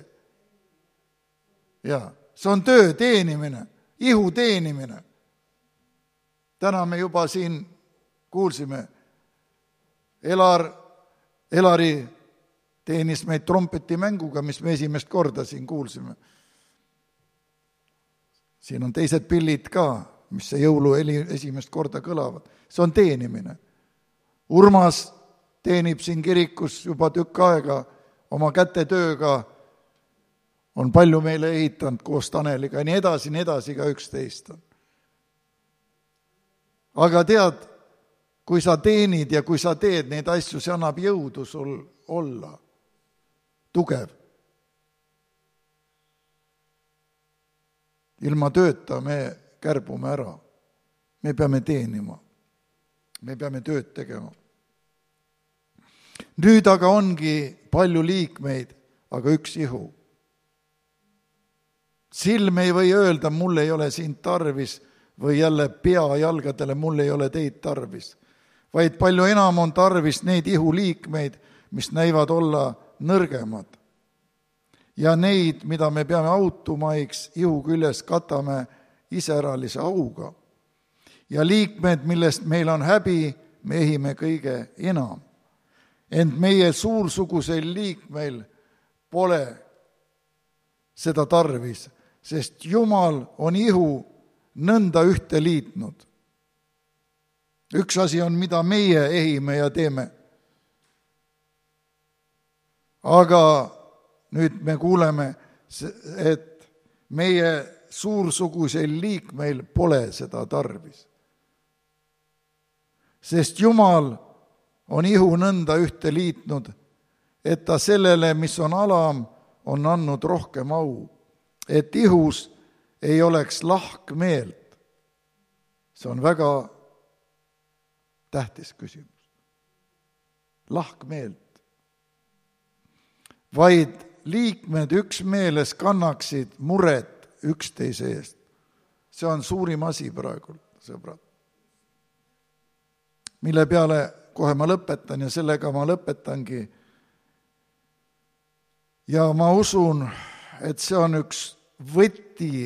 S1: Ja, see on töö teenimine, ihu teenimine. Täna me juba siin kuulsime, Elari teenis meid trompetimänguga, mis me esimest korda siin kuulsime. Siin on teised pillid ka, mis see jõuluheli esimest korda kõlavad. See on teenimine. Urmas teenib siin kirikus juba tükk aega oma kätetööga, on palju meile ehitanud koos Taneliga ja nii edasi ka 11. Aga tead, kui sa teenid ja kui sa teed neid asju, see annab jõudu sul olla tugev. Ilma tööta me kärbume ära. Me peame teenima. Me peame tööd tegema. Nüüd aga ongi palju liikmeid, aga üks ihu. Silm ei või öelda, mul ei ole sind tarvis, või jälle pea jalgadele, mul ei ole teid tarvis. Vaid palju enam on tarvis neid ihuliikmeid, mis näivad olla nõrgemad. Ja neid, mida me peame autumaiks, ihu küljes katame iseäralise auga. Ja liikmed, millest meil on häbi, me ehime kõige enam. Ent meie suursuguseil liikmeil pole seda tarvis, sest Jumal on ihu nõnda ühte liitnud. Üks asi on, mida meie ehime ja teeme. Aga nüüd me kuuleme, et meie suursuguseil liikmeil pole seda tarvis. Sest Jumal on ihu nõnda ühte liitnud, et ta sellele, mis on alam, on andnud rohkem au, et ihus ei oleks lahkmeelt. See on väga tähtis küsimus. Lahkmeelt. Vaid liikmed üksmeeles kannaksid muret üksteise eest. See on suurim asi praegu, sõbrad. Mille peale kohe ma lõpetan ja sellega ma lõpetangi. Ja ma usun, et see on üks võti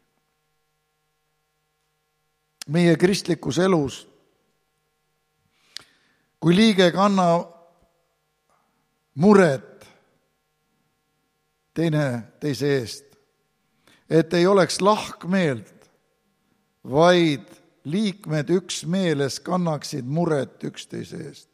S1: meie kristlikus elus. Kui liige kannab muret teise eest, et ei oleks lahkmeelt, vaid liikmed üksmeeles kannaksid muret üksteise eest.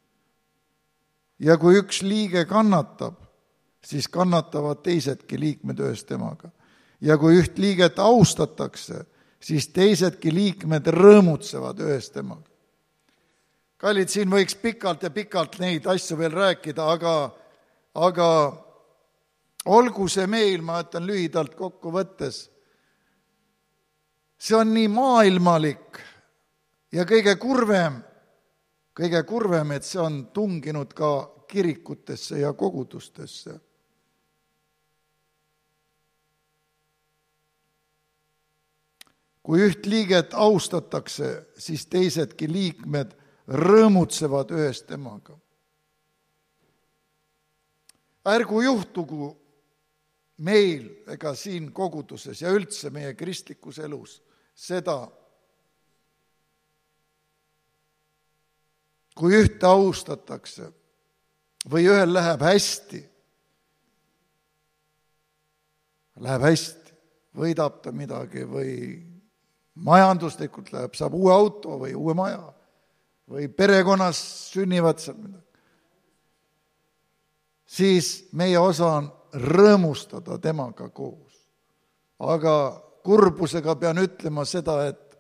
S1: Ja kui üks liige kannatab, siis kannatavad teisedki liikmed ühes temaga. Ja kui üht liiget austatakse, siis teisedki liikmed rõõmutsevad ühes temaga. Kallid, siin võiks pikalt ja pikalt neid asju veel rääkida, aga olgu see meil, ma ütlen lühidalt kokku võttes, see on nii maailmalik ja kõige kurvem, et see on tunginud ka kirikutesse ja kogudustesse. Kui üht liiget austatakse, siis teisedki liikmed rõõmutsevad ühes temaga. Ärgu juhtugu meil ega siin koguduses ja üldse meie kristlikus elus seda, kui ühte austatakse või ühel läheb hästi, võidab ta midagi või majanduslikult läheb, saab uue auto või uue maja või perekonnas sünnivad seal midagi, siis meie osa on rõõmustada temaga koos. Aga kurbusega pean ütlema seda, et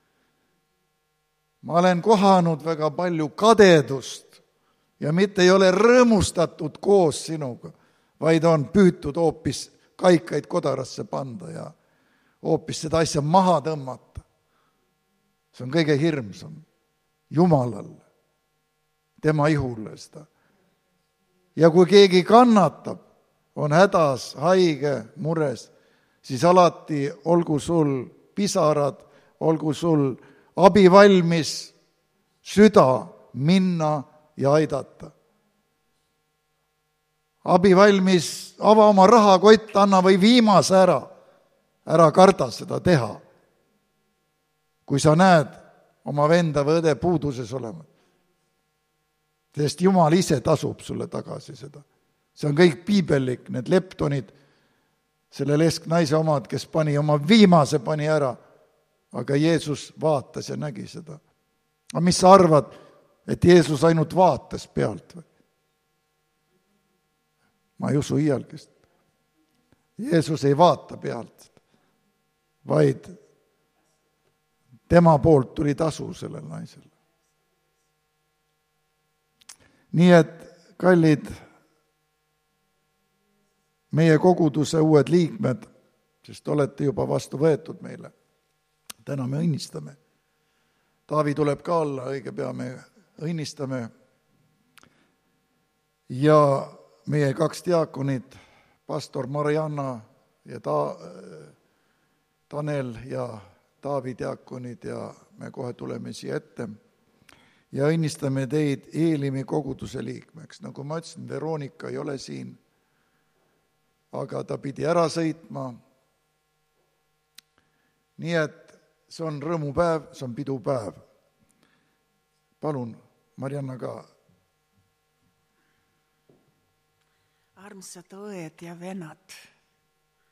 S1: ma olen kohanud väga palju kadedust ja mitte ei ole rõõmustatud koos sinuga, vaid on püütud hoopis kaikaid kodarasse panda ja hoopis seda asja maha tõmmata. See on kõige hirmsam. Jumalale, tema ihule seda. Ja kui keegi kannatab, on hädas, haige, mures, siis alati olgu sul pisarad, olgu sul abivalmis süda minna ja aidata. Abivalmis, ava oma rahakott, anna või viimase ära karda seda teha. Kui sa näed oma venda või õde puuduses olema. Sest Jumal ise tasub sulle tagasi seda. See on kõik piibellik, need leptonid, selle lesknaise omad, kes pani oma viimase pani ära, aga Jeesus vaatas ja nägi seda. Aga mis sa arvad, et Jeesus ainult vaatas pealt või? Ma ei usu iialgist. Jeesus ei vaata pealt, vaid tema poolt tuli tasu sellel naisel. Nii et, kallid, meie koguduse uued liikmed, sest olete juba vastu võetud meile. Täna me õnnistame. Taavi tuleb ka alla, õige pea me õnnistame. Ja meie 2 diakonid, pastor Marianna ja Tanel ja Taavi diakonid ja me kohe tuleme siia ette ja õnnistame teid Eelimi koguduse liikmeks. Nagu ma ütlesin, Veronika ei ole siin, aga ta pidi ära sõitma. Nii et see on rõõmupäev, see on pidupäev. Palun, Marianna ka.
S2: Armsad õed ja venad,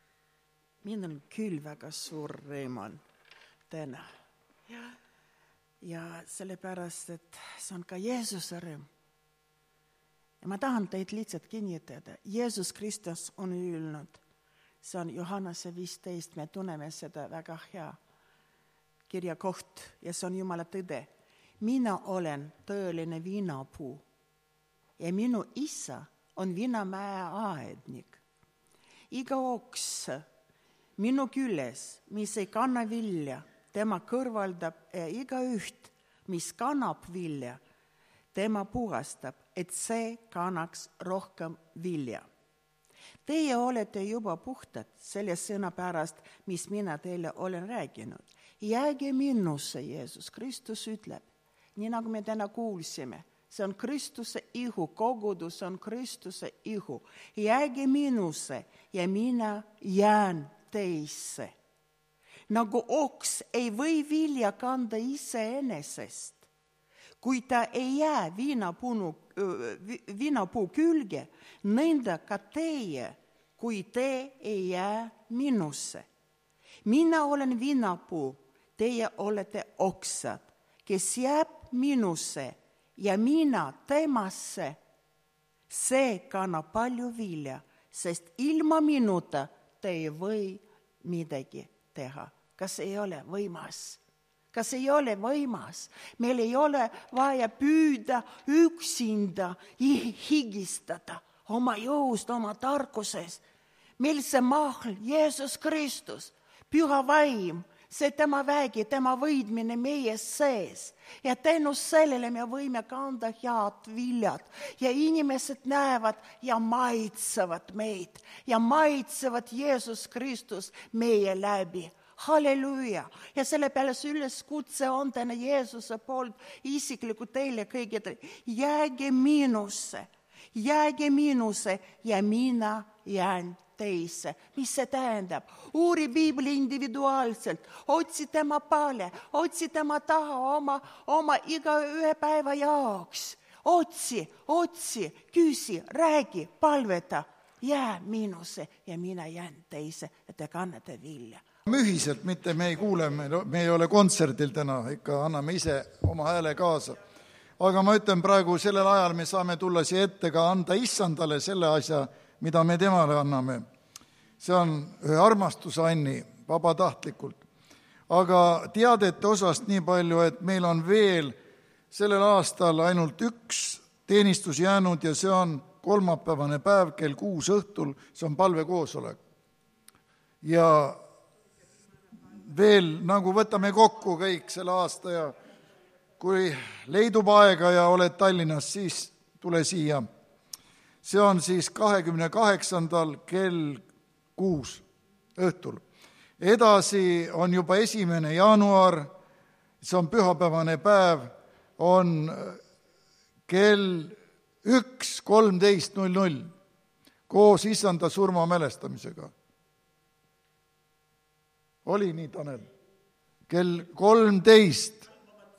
S2: minul küll väga suur rõõm on täna. Ja sellepärast, et see on ka Jeesuse rõõm. Ja ma tahan teid lihtsalt kinnitada. Jeesus Kristus on öelnud, see on Johannese 15, me tunneme seda väga hea kirjakoht ja see on Jumala tõde. Mina olen tõeline viinapuu ja minu isa on viinamäe aednik. Iga oks minu küljes, mis ei kanna vilja, tema kõrvaldab ja iga üht, mis kannab vilja, tema puhastab, et see kannaks rohkem vilja. Teie olete juba puhtad selle sõna pärast, mis mina teile olen rääkinud. Jääge minusse, Jeesus Kristus ütleb, nii nagu me täna kuulsime. See on Kristuse ihu, kogudus on Kristuse ihu. Jääge minusse ja mina jään teisse. Nagu oks ei või vilja kanda iseenesest. Kui ta ei jää viinapuu külge, nõnda ka teie, kui te ei jää minusse. Mina olen viinapuu, teie olete oksad, kes jääb minusse ja mina temasse. See kannab palju vilja, sest ilma minuta te ei või midagi teha. Kas ei ole võimas? Kas ei ole võimas? Meil ei ole vaja püüda üksinda higistada oma jõust, oma tarkusest. Meil see mahl, Jeesus Kristus, püha vaim, see tema vägi, tema võidmine meie sees. Ja tänu sellele me võime kanda head viljad. Ja inimesed näevad ja maitsevad meid. Ja maitsevad Jeesus Kristus meie läbi. Halleluja. Ja selle peale üleskutse on täna Jeesuse poolt isiklikult teile kõigile. Jääge minusse ja mina jään teisse. Mis see tähendab? Uuri Piibli individuaalselt, otsi tema paale, otsi tema taha oma iga ühe päeva jaoks. Otsi, küsi, räägi, palveta. Jää minusse ja mina jään teisse, et te kannate vilja.
S1: Ühiselt, mitte me ei kuule, me ei ole kontserdil täna, ikka anname ise oma hääle kaasa. Aga ma ütlen praegu, sellel ajal me saame tulla siia ette ka anda issandale selle asja, mida me temale anname. See on ühe armastusanni vabatahtlikult. Aga teadete osast nii palju, et meil on veel sellel aastal ainult üks teenistus jäänud ja see on kolmapäevane päev kell 6 õhtul, see on palvekoosolek. Ja veel nagu võtame kokku kõik selle aasta ja kui leidub aega ja oled Tallinnas, siis tule siia. See on siis 28. kell 6 õhtul. Edasi on juba 1. jaanuar, see on pühapäevane päev, on kell 1:13 koos issanda surma mälestamisega. Oli nii, Tanel? Kell 13.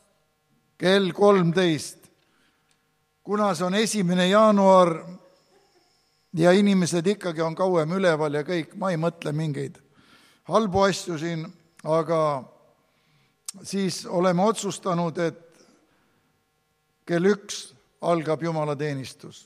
S1: Kuna see on 1. jaanuar ja inimesed ikkagi on kauem üleval ja kõik, ma ei mõtle mingeid halbu asju siin, aga siis oleme otsustanud, et kell 1 algab jumalateenistus.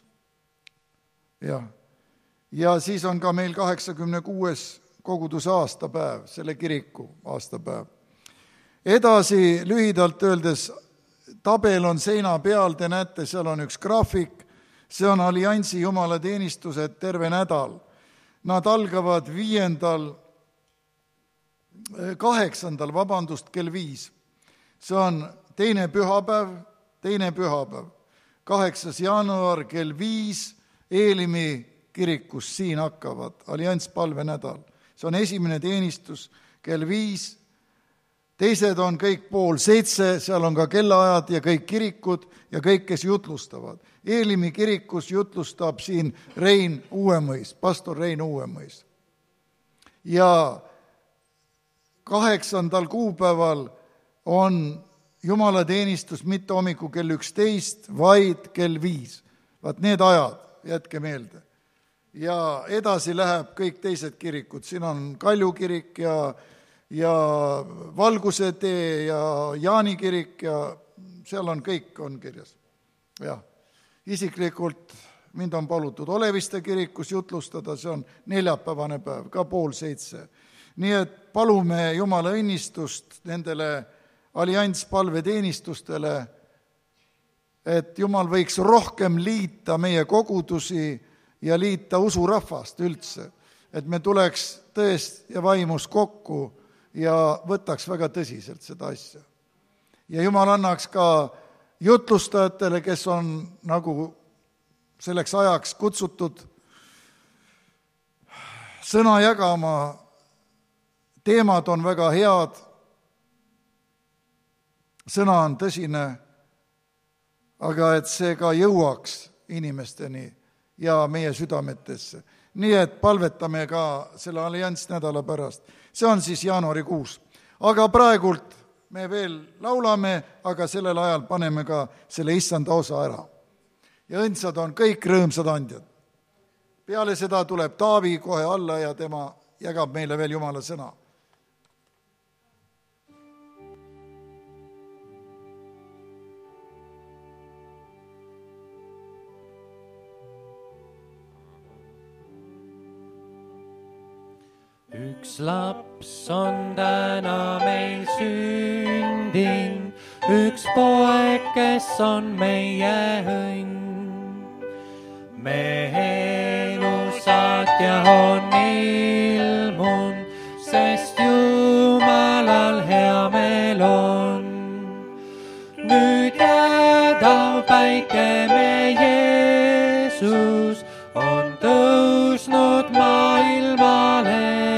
S1: Ja siis on ka meil 86. koguduse aastapäev, selle kiriku aastapäev. Edasi lühidalt öeldes, tabel on seina peal, te näete, seal on üks graafik, see on alliansi jumalateenistused terve nädal. Nad algavad 8. kell 5. See on teine pühapäev, 8. jaanuar kell 5 Eelimi kirikus siin hakkavad, allianss palvenädal. See on 1. teenistus kell 5, teised on kõik 6:30, seal on ka kellaajad ja kõik kirikud ja kõik, kes jutlustavad. Eelimi kirikus jutlustab siin Rein Uuemõis, pastor Rein Uuemõis. Ja 8. kuupäeval on jumalateenistus mitte hommiku kell 11, vaid kell 5. Vaat need ajad, jätke meelde. Ja edasi läheb kõik teised kirikud, siin on Kalju kirik ja Valguse tee ja Jaani kirik ja seal on kõik on kirjas. Jah, isiklikult mind on palutud Oleviste kirikus jutlustada, see on neljapäevane päev, ka 6:30. Nii et palume Jumala õnnistust nendele allianspalveteenistustele, et Jumal võiks rohkem liita meie kogudusi ja liita usurahvast üldse, et me tuleks tõest ja vaimus kokku ja võtaks väga tõsiselt seda asja. Ja Jumal annaks ka jutlustajatele, kes on nagu selleks ajaks kutsutud sõna jagama, teemad on väga head, sõna on tõsine, aga et see ka jõuaks inimesteni ja meie südametesse. Nii et palvetame ka selle alliansnädala pärast. See on siis jaanuarikuus. Aga praegult me veel laulame, aga sellel ajal paneme ka selle issanda osa ära. Ja õndsad on kõik rõõmsad andjad. Peale seda tuleb Taavi kohe alla ja tema jagab meile veel Jumala sõna.
S3: Üks laps on täna meil sündinud, üks poeg, kes on meie õnn. Me elusaatja on ilmunud, sest Jumalal hea meel on. Nüüd jäädav päike me Jeesus on tõusnud maailmale,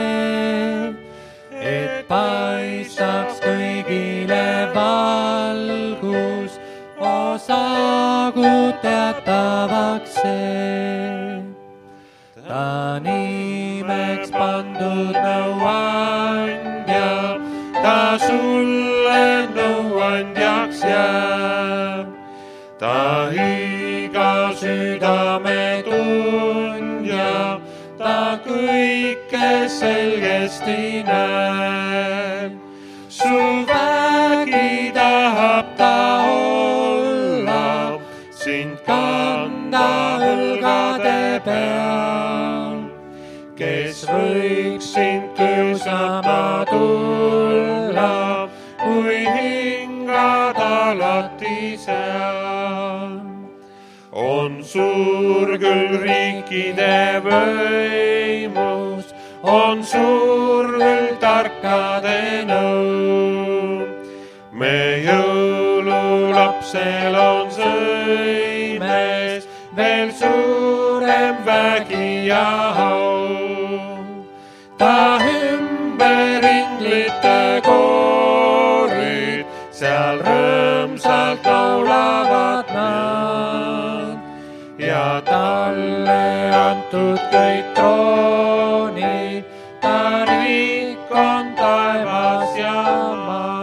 S3: et paistaks kõigile valgus, osagu teatavaks see. Ta nimeks pandud nõuandja, ta sulle nõuandjaks jääb. Ta iga südame tundja, ta kõike selgesti näeb. Su vägi tahab ta olla, sind kanda õlgade peal. Kes võiks sind kiusama tulla, kui hingad alati seal. On suur küll riikide võimus, on suur küll tarkade nõu. Me jõululapsel on sõimes veel suurem vägi ja au. Ta ümber inglite koorid, seal rõõmsalt laulavad nad. Ja talle antud kõik troonid, ta riik on taevas ja maa.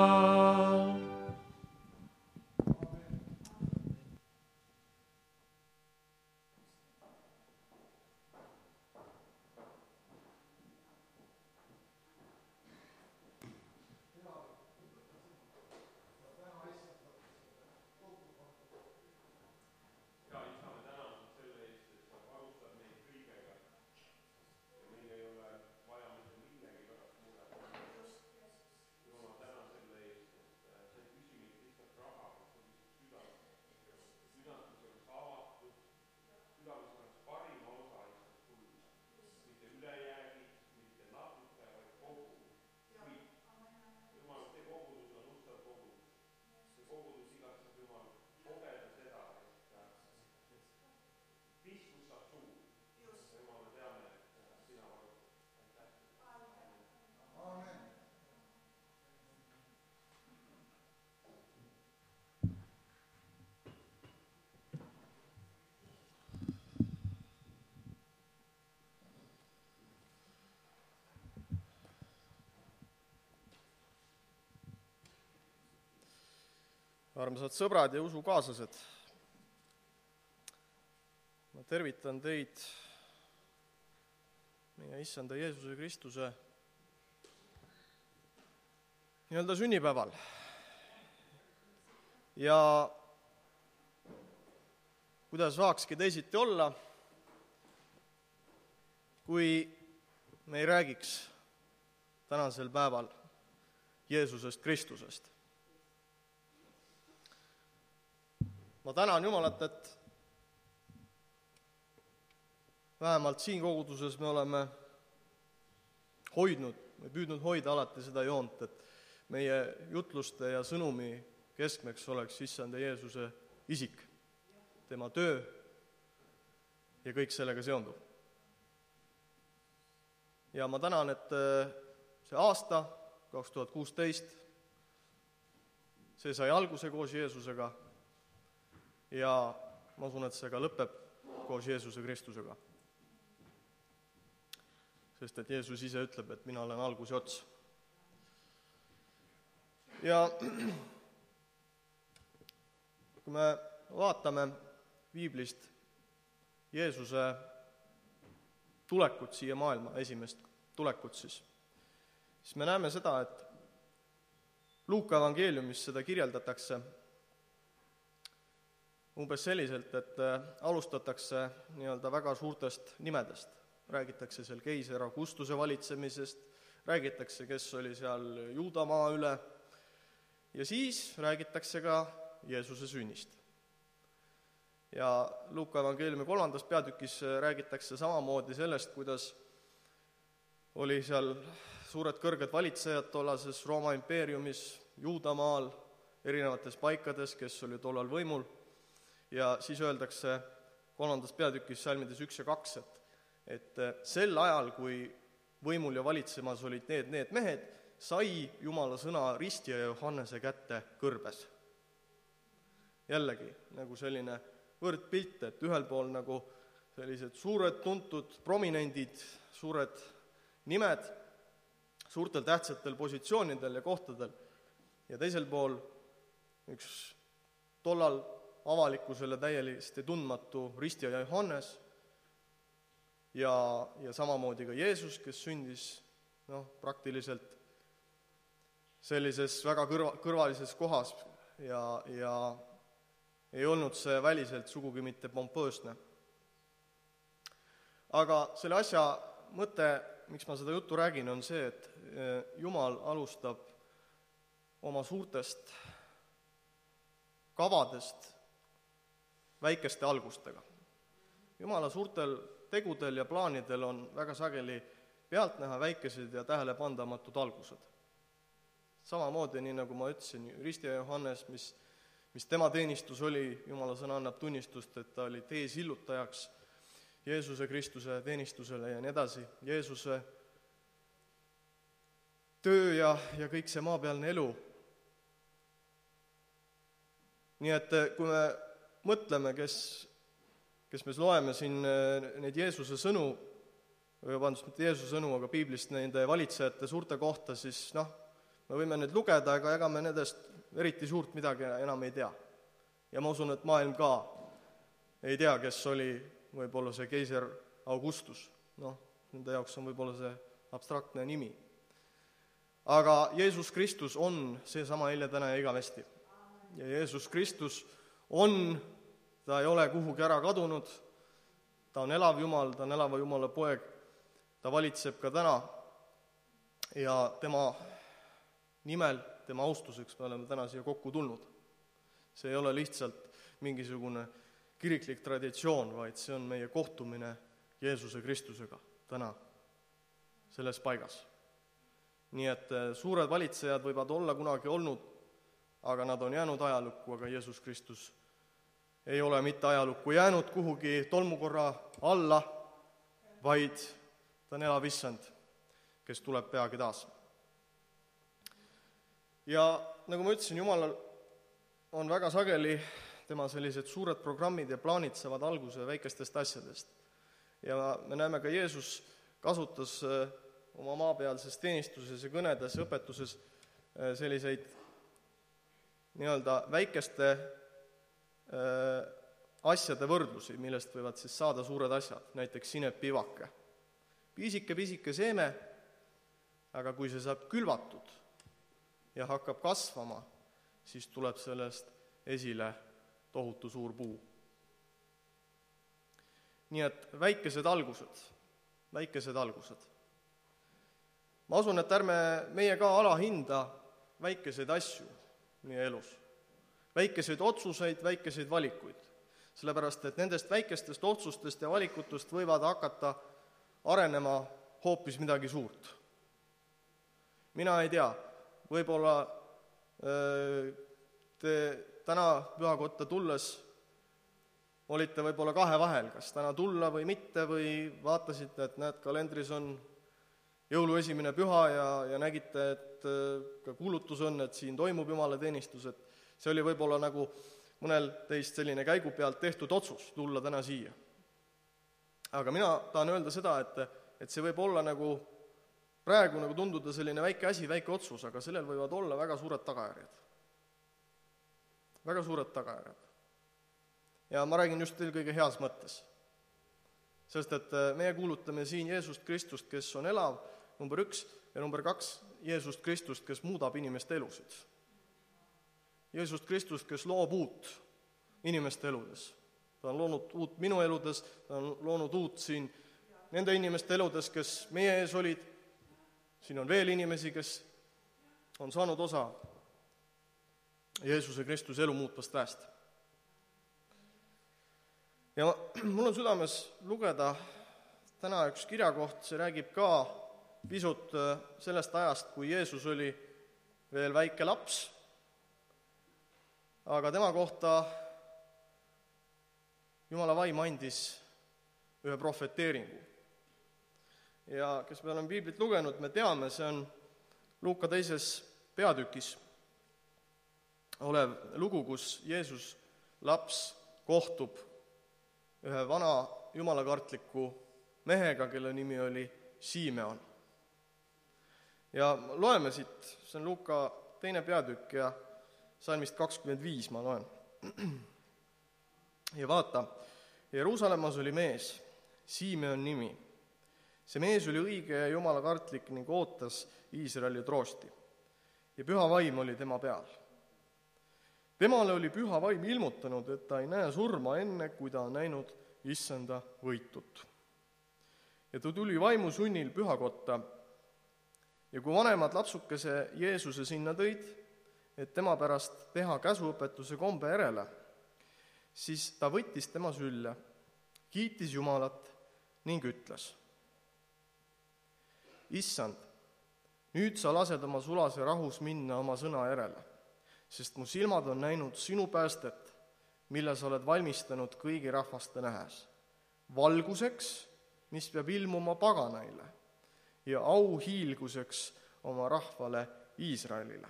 S4: Armsad sõbrad ja usukaaslased, ma tervitan teid meie Issanda Jeesuse Kristuse nii-öelda sünnipäeval. Ja kuidas saakski teisiti olla, kui me ei räägiks tänasel päeval Jeesusest Kristusest. Ma tänan Jumalat, et vähemalt siin koguduses me oleme püüdnud hoida alati seda joont, et meie jutluste ja sõnumi keskmeks oleks Issanda Jeesuse isik, tema töö ja kõik sellega seonduv. Ja ma tänan, et see aasta 2016, see sai alguse koos Jeesusega ja ma usun, et see ka lõpeb koos Jeesuse Kristusega. Sest et Jeesus ise ütleb, et mina olen algus ja ots. Ja kui me vaatame piiblist Jeesuse tulekut siia maailma, esimest tulekut, siis me näeme seda, et Luuka evangeeliumis seda kirjeldatakse umbes selliselt, et alustatakse nii-öelda väga suurtest nimedest. Räägitakse seal keiser Augustuse valitsemisest, räägitakse, kes oli seal Juudamaa üle, ja siis räägitakse ka Jeesuse sünnist. Ja Luuka evangeeliumi 3. peatükis räägitakse samamoodi sellest, kuidas oli seal suured kõrged valitsejad tollases Rooma impeeriumis, Juudamaal, erinevates paikades, kes oli tollal võimul, ja siis öeldakse 3. peatükis salmides 1 ja 2, et sel ajal, kui võimul ja valitsemas olid need mehed, sai Jumala sõna Ristja ja Johannese kätte kõrbes. Jällegi nagu selline võrdpilt, et ühel pool nagu sellised suured tuntud prominendid, suured nimed, suurtel tähtsatel positsioonidel ja kohtadel, ja teisel pool üks tollal avalikkusele täiesti tundmatu Ristja ja Johannes, ja samamoodi ka Jeesus, kes sündis praktiliselt sellises väga kõrvalises kohas ja ei olnud see väliselt sugugi mitte pompöösne. Aga selle asja mõte, miks ma seda juttu räägin, on see, et Jumal alustab oma suurtest kavadest väikeste algustega. Jumala suurtel tegudel ja plaanidel on väga sageli pealtnäha väikesed ja tähelepandamatud algused. Samamoodi, nii nagu ma ütlesin, Ristja ja Johannes, mis tema teenistus oli, Jumala sõna annab tunnistust, et ta oli tee sillutajaks Jeesuse Kristuse teenistusele ja nii edasi. Jeesuse töö ja kõik see maapealne elu. Nii et kui me mõtleme, kes me loeme siin neid Jeesuse sõnu, mitte Jeesuse sõnu, aga piiblist nende valitsejate suurte kohta, siis me võime need lugeda, ega me nendest eriti suurt midagi enam ei tea. Ja ma usun, et maailm ka ei tea, kes oli võib-olla see keiser Augustus. Nende jaoks on võib-olla see abstraktne nimi. Aga Jeesus Kristus on seesama eile, täna ja igavesti. Ja Jeesus Kristus ta ei ole kuhugi ära kadunud, ta on elav Jumal, ta on elava Jumala poeg, ta valitseb ka täna ja tema nimel, tema austuseks me oleme täna siia kokku tulnud. See ei ole lihtsalt mingisugune kiriklik traditsioon, vaid see on meie kohtumine Jeesuse Kristusega täna selles paigas. Nii et suured valitsejad võivad olla kunagi olnud, aga nad on jäänud ajalukku, aga Jeesus Kristus ei ole mitte ajalukku jäänud kuhugi tolmukorra alla, vaid ta on elav issand, kes tuleb peagi taas. Ja nagu ma ütlesin, Jumalal on väga sageli tema sellised suured programmid ja plaanid saavad alguse väikestest asjadest. Ja me näeme ka Jeesus kasutas oma maapealses teenistuses ja kõnedes ja õpetuses selliseid nii-öelda väikeste asjade võrdlusi, millest võivad siis saada suured asjad, näiteks sinepivake. Pisike seeme, aga kui see saab külvatud, ja hakkab kasvama, siis tuleb sellest esile tohutu suur puu. Nii et väikesed algused. Ma usun, et ärme meie ka alahinda väikeseid asju meie elus. Väikeseid otsuseid, väikeseid valikuid. Sellepärast, et nendest väikestest otsustest ja valikutust võivad hakata arenema hoopis midagi suurt. Mina ei tea, võib-olla te täna pühakotta tulles olite võib-olla kahe vahel, kas täna tulla või mitte, või vaatasite, et näed, kalendris on jõulu esimene püha ja nägite, et ka kuulutus on, et siin toimub jumalateenistus, et see oli võib-olla nagu mõnel teist selline käigu pealt tehtud otsus tulla täna siia. Aga mina tahan öelda seda, et see võib olla nagu praegu nagu tunduda selline väike asi, väike otsus, aga sellel võivad olla väga suured tagajärjed. Väga suured tagajärjed. Ja ma räägin just eelkõige heas mõttes. Sest et meie kuulutame siin Jeesust Kristust, kes on elav, number 1, ja number 2, Jeesust Kristust, kes muudab inimeste elusid. Jeesust Kristust, kes loob uut inimeste eludes. Ta on loonud uut minu eludes, ta on loonud uut siin nende inimeste eludes, kes meie ees olid. Siin on veel inimesi, kes on saanud osa Jeesuse Kristuse elu muutvast väest. Ja mul on südames lugeda täna üks kirjakoht, see räägib ka pisut sellest ajast, kui Jeesus oli veel väike laps, aga tema kohta Jumala vaim andis ühe prohveteeringu. Ja kes me oleme piiblit lugenud, me teame, see on Luuka 2. peatükis olev lugu, kus Jeesus laps kohtub ühe vana jumalakartliku mehega, kelle nimi oli Simeon. Ja loeme siit, see on Luuka 2. peatükk ja salmist 25 ma loen. Ja vaata, Jeruusalemmas oli mees, Simeon nimi. See mees oli õige ja jumalakartlik ning ootas Iisraeli troosti. Ja püha vaim oli tema peal. Temale oli püha vaim ilmutanud, et ta ei näe surma enne, kui ta on näinud issanda võitut. Ja ta tuli vaimu sunnil pühakotta ja kui vanemad lapsukese Jeesuse sinna tõid, et tema pärast teha käsuõpetuse kombe järele, siis ta võttis tema sülle, kiitis Jumalat ning ütles: Issand, nüüd sa lased oma sulase rahus minna oma sõna järele, sest mu silmad on näinud sinu päästet, mille sa oled valmistanud kõigi rahvaste nähes, valguseks, mis peab ilmuma paganaile, ja auhiilguseks oma rahvale Iisraelile.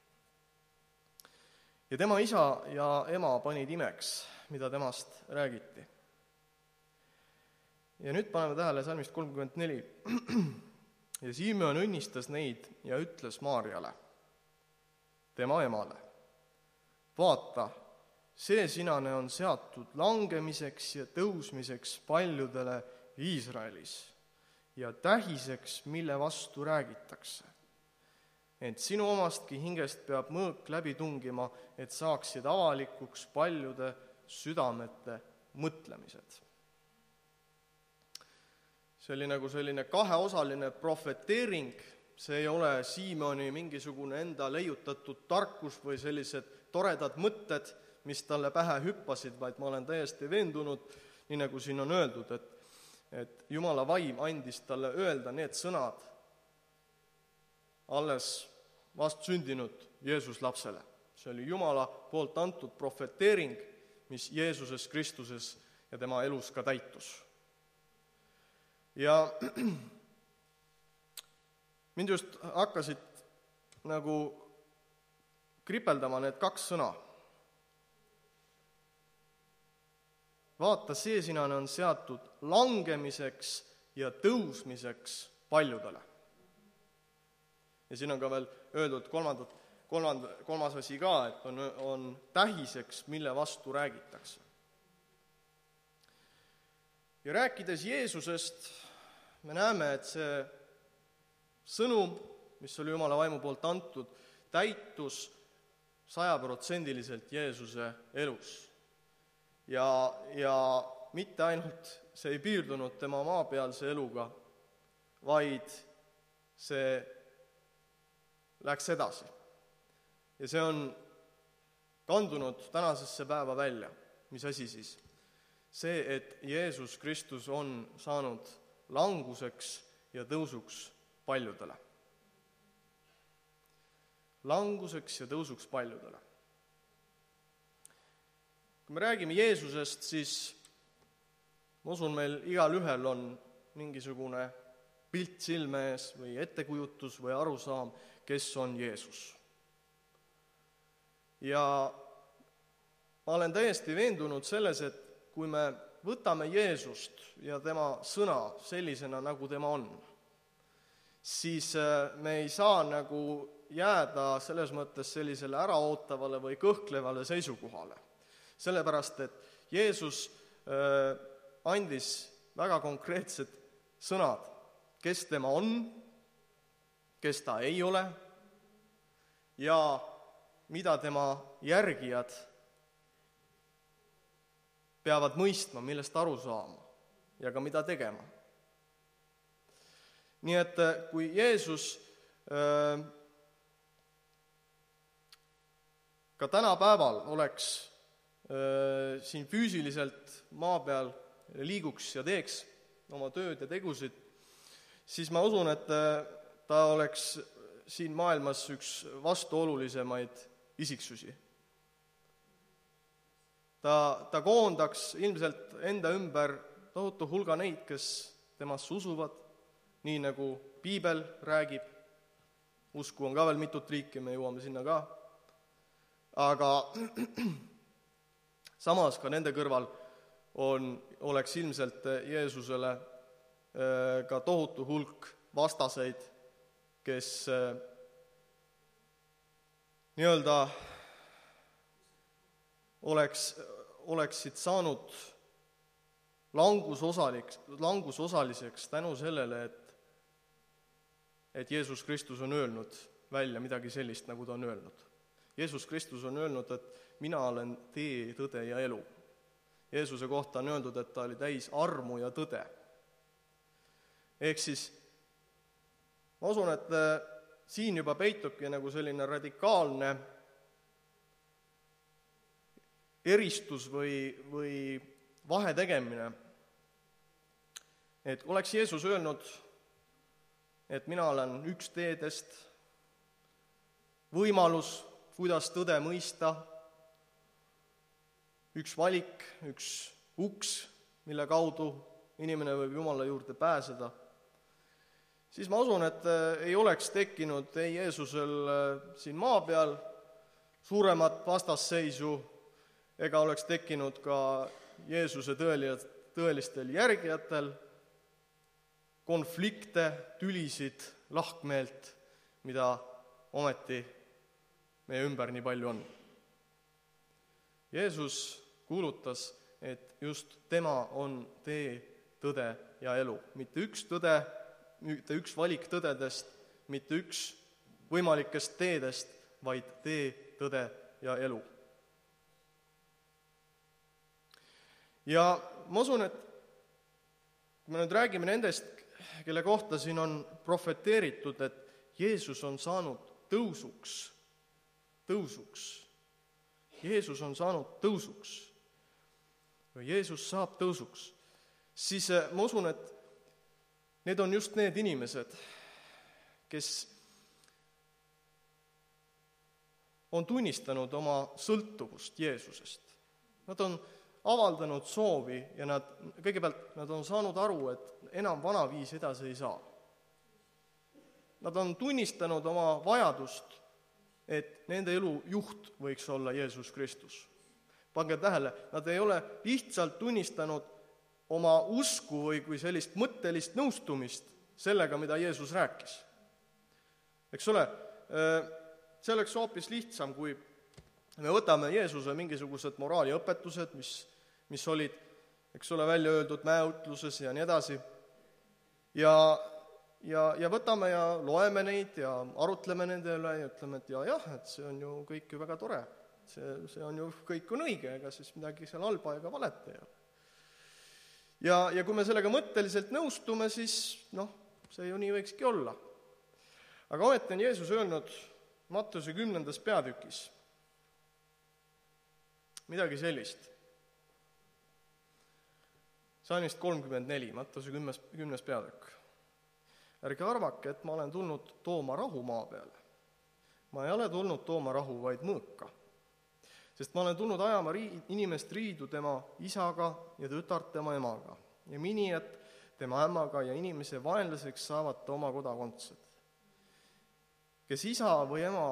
S4: Ja tema isa ja ema panid imeks, mida temast räägiti. Ja nüüd paneme tähele salmist 34. Ja Simeon õnnistas neid ja ütles Maarjale, tema emale: vaata, see sinane on seatud langemiseks ja tõusmiseks paljudele Iisraelis ja tähiseks, mille vastu räägitakse. Ent sinu omastki hingest peab mõõk läbi tungima, et saaksid avalikuks paljude südamete mõtlemised. See oli nagu selline kaheosaline prohveteering, see ei ole Simeoni mingisugune enda leiutatud tarkus või sellised toredad mõtted, mis talle pähe hüppasid, vaid ma olen täiesti veendunud, nii nagu siin on öeldud, et Jumala vaim andis talle öelda need sõnad alles vastsündinud Jeesus lapsele. See oli Jumala poolt antud prohveteering, mis Jeesuses Kristuses ja tema elus ka täitus. Ja mind just hakkasid nagu kripeldama need kaks sõna. Vaata, see sinane on seatud langemiseks ja tõusmiseks paljudele. Ja siin on ka veel öeldud kolmas asi ka, et on tähiseks, mille vastu räägitakse. Ja rääkides Jeesusest, me näeme, et see sõnum, mis oli Jumala vaimu poolt antud, täitus 100% Jeesuse elus. Ja mitte ainult see ei piirdunud tema maapealse eluga, vaid see läks edasi. Ja see on kandunud tänasesse päeva välja. Mis asi siis? See, et Jeesus Kristus on saanud languseks ja tõusuks paljudele. Languseks ja tõusuks paljudele. Kui me räägime Jeesusest, siis ma usun, meil igal ühel on mingisugune pilt silme ees või ettekujutus või arusaam, kes on Jeesus. Ja ma olen täiesti veendunud selles, et kui me võtame Jeesust ja tema sõna sellisena, nagu tema on, siis me ei saa nagu jääda selles mõttes sellisele äraootavale või kõhklevale seisukohale. Sellepärast, et Jeesus andis väga konkreetsed sõnad, kes tema on, kes ta ei ole ja mida tema järgijad peavad mõistma, millest aru saama ja ka mida tegema. Nii et kui Jeesus ka tänapäeval oleks siin füüsiliselt maa peal liiguks ja teeks oma tööd ja tegusid, siis ma usun, et ta oleks siin maailmas üks vastuolulisemaid isiksusi. Ta koondaks ilmselt enda ümber tohutu hulga neid, kes temasse usuvad, nii nagu Piibel räägib. Usku on ka veel mitut liiki, me jõuame sinna ka. Aga samas ka nende kõrval oleks ilmselt Jeesusele ka tohutu hulk vastaseid, kes nii-öelda oleksid saanud langusosaliseks tänu sellele, et Jeesus Kristus on öelnud välja midagi sellist, nagu ta on öelnud. Jeesus Kristus on öelnud, et mina olen tee, tõde ja elu. Jeesuse kohta on öeldud, et ta oli täis armu ja tõde. Ehk siis ma usun, et siin juba peitubki nagu selline radikaalne eristus või vahetegemine. Et oleks Jeesus öelnud, et mina olen üks teedest, võimalus, kuidas tõde mõista, üks valik, üks uks, mille kaudu inimene võib Jumala juurde pääseda, siis ma usun, et ei oleks tekkinud ei Jeesusel siin maa peal suuremat vastasseisu, ega oleks tekkinud ka Jeesuse tõelistel järgijatel konflikte, tülisid, lahkmeelt, mida ometi meie ümber nii palju on. Jeesus kuulutas, et just tema on tee, tõde ja elu. Mitte üks tõde, mitte üks valik tõdedest, mitte üks võimalikest teedest, vaid tee, tõde ja elu. Ja ma usun, et kui me nüüd räägime nendest, kelle kohta siin on profeteeritud, et Jeesus on saanud tõusuks. Jeesus on saanud tõusuks või Jeesus saab tõusuks, siis ma usun, et need on just need inimesed, kes on tunnistanud oma sõltuvust Jeesusest. Nad on avaldanud soovi ja kõigepealt nad on saanud aru, et enam vanaviisi edasi ei saa. Nad on tunnistanud oma vajadust, et nende elu juht võiks olla Jeesus Kristus. Pange tähele, nad ei ole lihtsalt tunnistanud oma usku või sellist mõttelist nõustumist sellega, mida Jeesus rääkis. Eks ole, see oleks hoopis lihtsam, kui me võtame Jeesuse mingisugused moraaliõpetused, mis olid, eks ole, välja öeldud mäeutluses ja nii edasi, ja ja võtame ja loeme neid ja arutleme nende üle ja ütleme, et jah, et see on ju kõik ju väga tore. See on ju kõik on õige, ega siis midagi seal halba ega valet ei ole. Ja kui me sellega mõtteliselt nõustume, siis see ju nii võikski olla. Aga ometi on Jeesus öelnud Matteuse 10. peatükis midagi sellist. Salmist 34, Matteuse 10. peatükk. Ärge arvake, et ma olen tulnud tooma rahu maa peale. Ma ei ole tulnud tooma rahu, vaid mõõka. Sest ma olen tulnud ajama inimest riidu tema isaga ja tütart tema emaga ja minijat tema ämmaga ja inimese vaenlaseks saavad oma kodakondsed. Kes isa või ema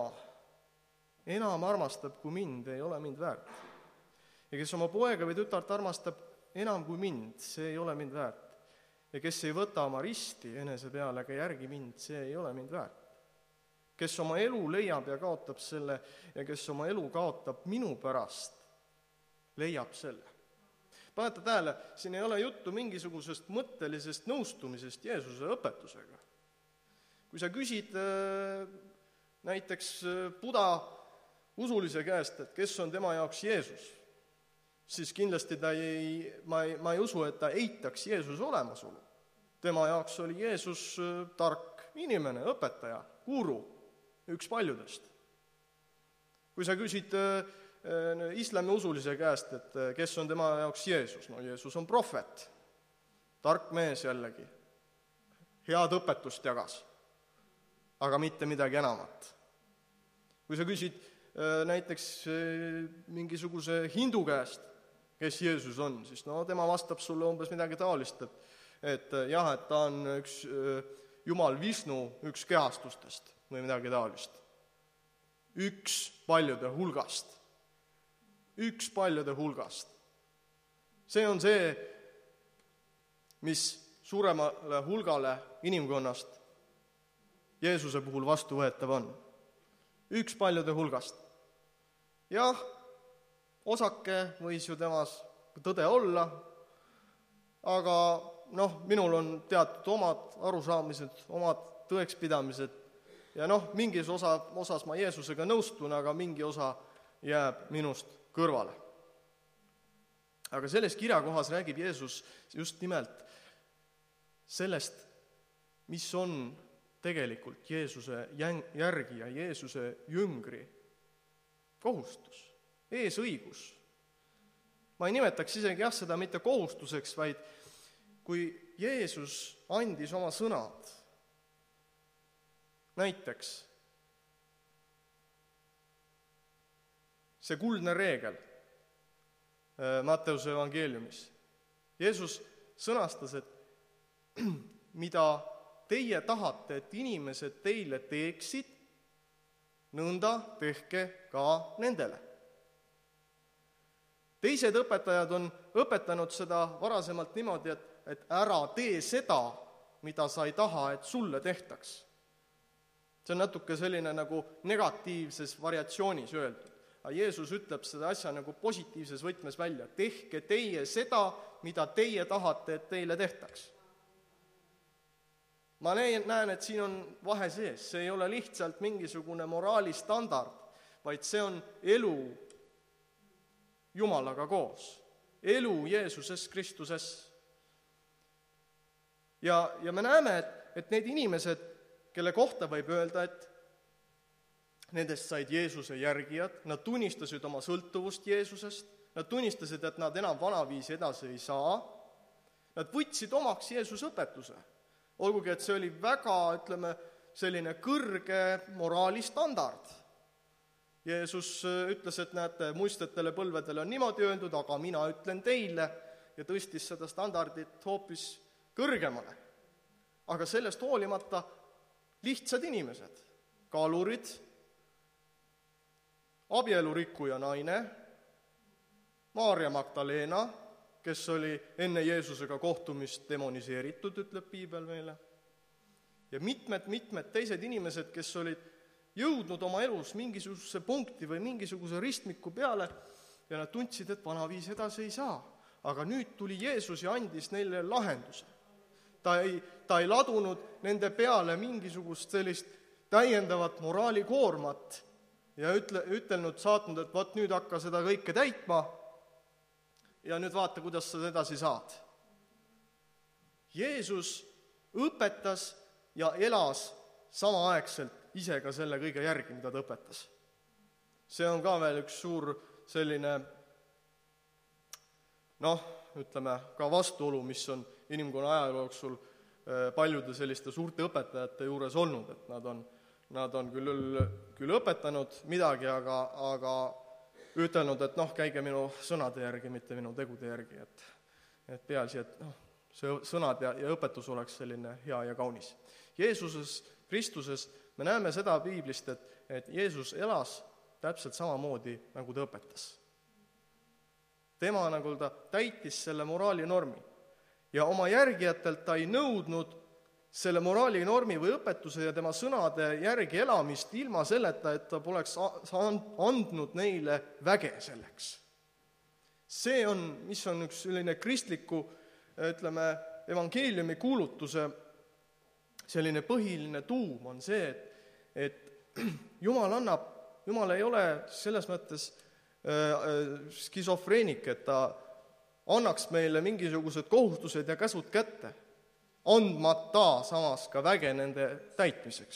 S4: enam armastab kui mind, ei ole mind väärt. Ja kes oma poega või tütart armastab enam kui mind, see ei ole mind väärt. Ja kes ei võta oma risti enese peale ega järgi mind, see ei ole mind väärt. Kes oma elu leiab ja kaotab selle ja kes oma elu kaotab minu pärast, leiab selle. Panete tähele, siin ei ole juttu mingisugusest mõttelisest nõustumisest Jeesuse õpetusega. Kui sa küsid näiteks Buda usulise käest, et kes on tema jaoks Jeesus, siis kindlasti ma ei usu, et ta eitaks Jeesuse olemasolu. Tema jaoks oli Jeesus tark inimene, õpetaja, guru, üks paljudest. Kui sa küsid islami usulise käest, et kes on tema jaoks Jeesus, Jeesus on prohvet, tark mees jällegi, head õpetust jagas, aga mitte midagi enamat. Kui sa küsid näiteks mingisuguse hindu käest, kes Jeesus on, siis tema vastab sulle umbes midagi taolist, et jah, et ta on üks Jumal Vishnu, üks kehastustest või midagi taolist. Üks paljude hulgast. Üks paljude hulgast. See on see, mis suuremale hulgale inimkonnast Jeesuse puhul vastuvõetav on. Üks paljude hulgast. Jah, osake võis ju temas tõde olla, aga minul on teatud omad arusaamised, omad tõekspidamised ja mingis osas ma Jeesusega nõustun, aga mingi osa jääb minust kõrvale. Aga selles kirjakohas räägib Jeesus just nimelt sellest, mis on tegelikult Jeesuse järgi ja Jeesuse jüngri kohustus, eesõigus. Ma ei nimetaks isegi seda mitte kohustuseks, vaid kui Jeesus andis oma sõnad, näiteks see kuldne reegel Matteuse evangeeliumis. Jeesus sõnastas, et mida teie tahate, et inimesed teile teeksid, nõnda tehke ka nendele. Teised õpetajad on õpetanud seda varasemalt niimoodi, et ära tee seda, mida sa ei taha, et sulle tehtaks. See on natuke selline nagu negatiivses variatsioonis öeldud. Aga Jeesus ütleb seda asja nagu positiivses võtmes välja. Tehke teie seda, mida teie tahate, et teile tehtaks. Ma näen, et siin on vahe sees. See ei ole lihtsalt mingisugune moraalistandard, vaid see on elu Jumalaga koos. Elu Jeesuses Kristuses. Ja me näeme, et need inimesed, kelle kohta võib öelda, et nendest said Jeesuse järgijad, nad tunnistasid oma sõltuvust Jeesusest, nad tunnistasid, et nad enam vanaviisi edasi ei saa, nad võtsid omaks Jeesuse õpetuse. Olgugi, et see oli väga, selline kõrge moraalistandard. Jeesus ütles, et näete, muistetele põlvedele on niimoodi öeldud, aga mina ütlen teile, ja tõstis seda standardit hoopis kõrgemale. Aga sellest hoolimata lihtsad inimesed, kalurid, abielurikkuja naine, Maarja Magdalena, kes oli enne Jeesusega kohtumist demoniseeritud, ütleb piibel meile, ja mitmed teised inimesed, kes olid jõudnud oma elus mingisuguse punkti või mingisuguse ristmiku peale ja nad tundsid, et vanaviis edasi ei saa. Aga nüüd tuli Jeesus ja andis neile lahenduse. ta ei ladunud nende peale mingisugust sellist täiendavat moraalikoormat ja ütelnud, saatnud, et vot nüüd hakka seda kõike täitma ja nüüd vaata, kuidas sa edasi saad. Jeesus õpetas ja elas samaaegselt ise ka selle kõige järgi, mida ta õpetas. See on ka veel üks suur selline, ütleme, ka vastuolu, mis on inimkonna ajaloo jooksul paljude selliste suurte õpetajate juures olnud, et nad on küll õpetanud midagi, aga ütelnud, et käige minu sõnade järgi, mitte minu tegude järgi, et peaasi, et see sõnad ja õpetus oleks selline hea ja kaunis. Jeesuses, Kristuses me näeme seda piiblist, et Jeesus elas täpselt samamoodi, nagu ta õpetas. Tema nagu ta täitis selle moraalinormi ja oma järgijatelt ta ei nõudnud selle moraalinormi või õpetuse ja tema sõnade järgi elamist ilma selleta, et ta poleks andnud neile väge selleks. See on, mis on üks selline kristliku, ütleme, evangeeliumi kuulutuse selline põhiline tuum on see, et Jumal ei ole selles mõttes skisofreenik, et ta annaks meile mingisugused kohustused ja käsud kätte, andmata samas ka väge nende täitmiseks.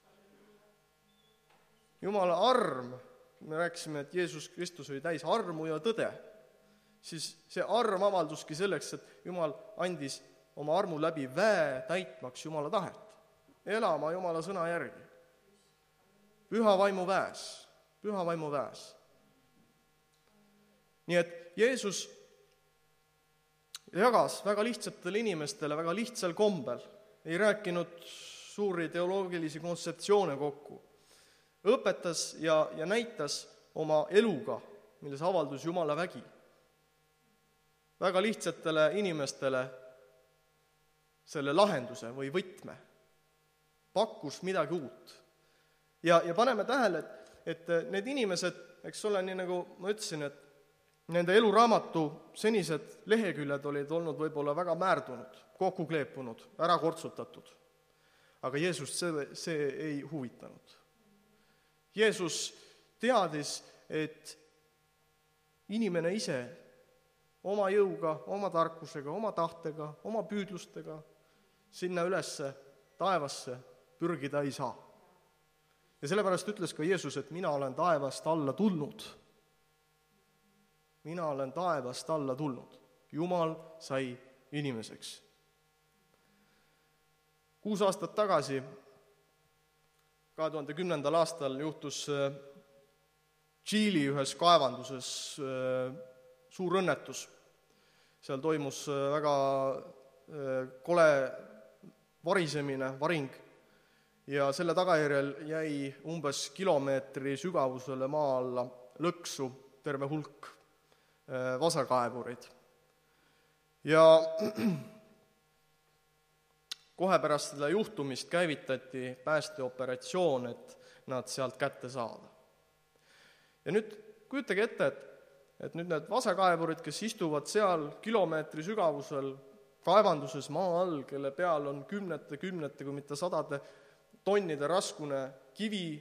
S4: Jumala arm, me rääkisime, et Jeesus Kristus oli täis armu ja tõde, siis see arm avalduski selleks, et Jumal andis oma armu läbi väe täitmaks Jumala tahet, elama Jumala sõna järgi. Püha vaimu väes. Nii et Jeesus jagas väga lihtsatele inimestele väga lihtsal kombel, ei rääkinud suuri teoloogilisi kontseptsioone kokku, õpetas ja näitas oma eluga, milles avaldus Jumala vägi. Väga lihtsatele inimestele selle lahenduse või võtme, pakkus midagi uut. Ja paneme tähele, et need inimesed, eks ole, nii nagu ma ütlesin, et nende eluraamatu senised leheküljed olid olnud võib-olla väga määrdunud, kokku kleepunud, ära kortsutatud. Aga Jeesust see ei huvitanud. Jeesus teadis, et inimene ise oma jõuga, oma tarkusega, oma tahtega, oma püüdlustega sinna ülesse taevasse pürgida ei saa. Ja sellepärast ütles ka Jeesus, et mina olen taevast alla tulnud. Mina olen taevast alla tulnud. Jumal sai inimeseks. 6 aastat tagasi, 2010. aastal juhtus Tšiili ühes kaevanduses suur õnnetus. Seal toimus väga kole varisemine, varing, ja selle tagajärjel jäi umbes kilomeetri sügavusele maa alla lõksu terve hulk vasakaevureid. Ja kohe pärast seda juhtumist käivitati päästeoperatsioon, et nad sealt kätte saada. Ja nüüd kujutage ette, et nüüd need vasakaevurid, kes istuvad seal kilomeetri sügavusel kaevanduses maa all, kelle peal on kümnete, kui mitte 100 tonnide raskune kivi.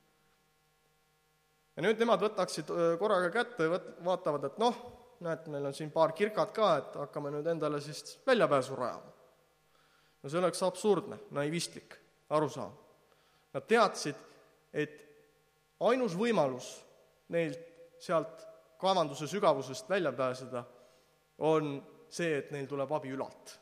S4: Ja nüüd nemad võtaksid korraga kätte ja vaatavad, et näed, meil on siin paar kirkat ka, et hakkame nüüd endale siis väljapääsu rajama. No see oleks absurdne, naivistlik arusaam. Nad teadsid, et ainus võimalus neilt sealt kaevanduse sügavusest välja pääseda on see, et neil tuleb abi ülalt.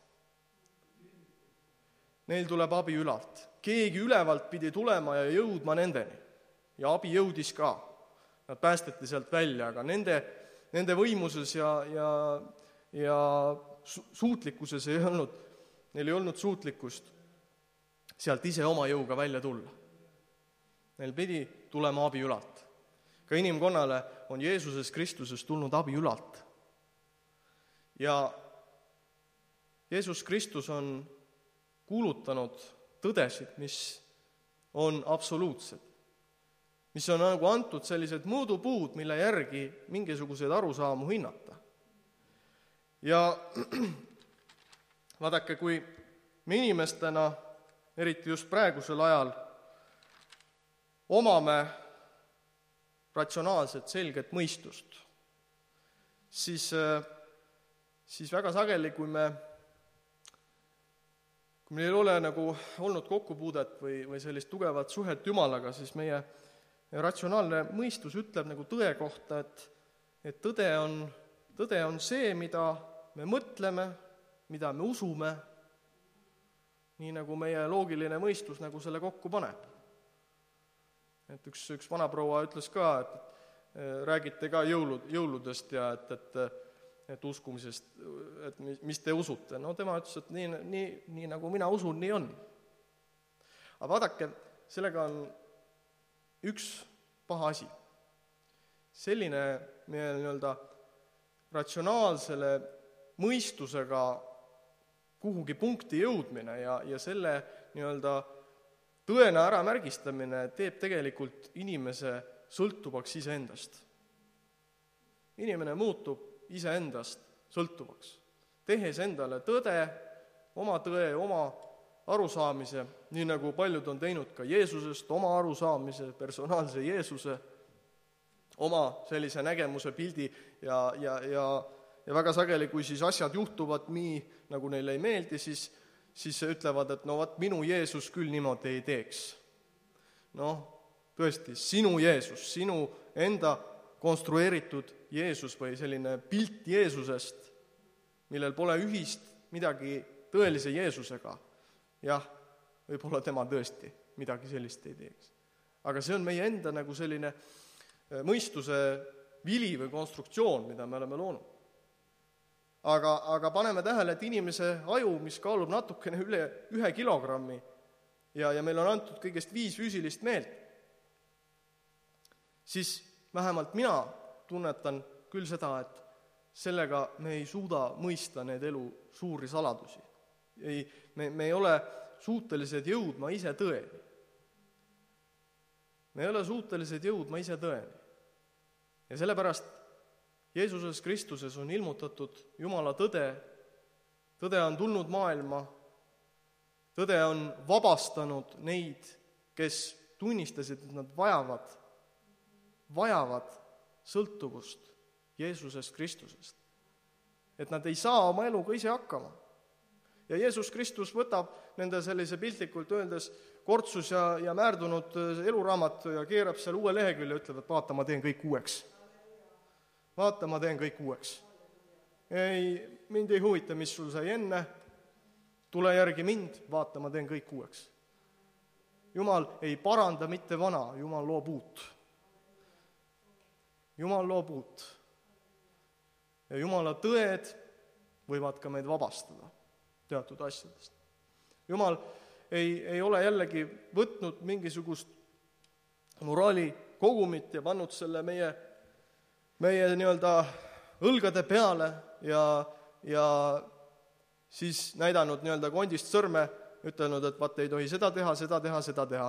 S4: Neil tuleb abi ülalt. Keegi ülevalt pidi tulema ja jõudma nendeni. Ja abi jõudis ka. Nad päästeti sealt välja, aga nende võimuses ja suutlikkuses neil ei olnud suutlikkust sealt ise oma jõuga välja tulla. Neil pidi tulema abi ülalt. Ka inimkonnale on Jeesuses Kristuses tulnud abi ülalt. Ja Jeesus Kristus on kuulutanud tõdesid, mis on absoluutsed, mis on nagu antud sellised mõõdupuud, mille järgi mingisuguseid arusaamu hinnata. Ja vaadake, kui me inimestena, eriti just praegusel ajal, omame ratsionaalset selget mõistust, siis väga sageli, kui meil ei ole nagu olnud kokkupuudet või sellist tugevat suhet Jumalaga, siis meie ratsionaalne mõistus ütleb nagu tõe kohta, et tõde on see, mida me mõtleme, mida me usume, nii nagu meie loogiline mõistus nagu selle kokku paneb. Et üks vanaproua ütles ka, et räägite ka jõuludest ja et uskumisest, et mis te usute. No tema ütles, et nii nagu mina usun, nii on. Aga vaadake, sellega on üks paha asi. Selline nii-öelda ratsionaalsele mõistusega kuhugi punkti jõudmine ja selle nii-öelda tõena äramärgistamine teeb tegelikult inimese sõltuvaks iseendast. Inimene muutub iseendast sõltuvaks, tehes endale oma arusaamise, nii nagu paljud on teinud ka Jeesusest, oma arusaamise, personaalse Jeesuse, oma sellise nägemuse pildi ja väga sageli, kui siis asjad juhtuvad nii, nagu neile ei meeldi, siis ütlevad, et no vaat minu Jeesus küll niimoodi ei teeks. Tõesti, sinu Jeesus, sinu enda konstrueeritud Jeesus või selline pilt Jeesusest, millel pole ühist midagi tõelise Jeesusega. Jah, võib-olla tema tõesti midagi sellist ei teeks. Aga see on meie enda nagu selline mõistuse vili või konstruktsioon, mida me oleme loonud. Aga paneme tähele, et inimese aju, mis kaalub natukene üle 1 kilogrammi ja meil on antud kõigest 5 füüsilist meelt, siis vähemalt mina tunnetan küll seda, et sellega me ei suuda mõista need elu suuri saladusi. Me ei ole suutelised jõudma ise tõeni. Me ei ole suutelised jõudma ise tõeni. Ja sellepärast Jeesuses Kristuses on ilmutatud Jumala tõde, tõde on tulnud maailma, tõde on vabastanud neid, kes tunnistasid, et nad vajavad sõltuvust Jeesusest Kristusest. Et nad ei saa oma eluga ise hakkama. Ja Jeesus Kristus võtab nende sellise piltlikult öeldes kortsus ja määrdunud eluraamatu ja keerab seal uue lehekülje ja ütleb, et vaata, ma teen kõik uueks. Vaata, ma teen kõik uueks. Mind ei huvita, mis sul sai enne, tule järgi mind, vaata, ma teen kõik uueks. Jumal ei paranda mitte vana, Jumal loob uut. Jumal loob uut. Ja Jumala tõed võivad ka meid vabastada teatud asjadest. Jumal ei ole jällegi võtnud mingisugust moraali kogumit ja pannud selle meie nii-öelda õlgade peale ja siis näidanud nii-öelda kondist sõrme, ütelnud, et vaat ei tohi seda teha, seda teha, seda teha.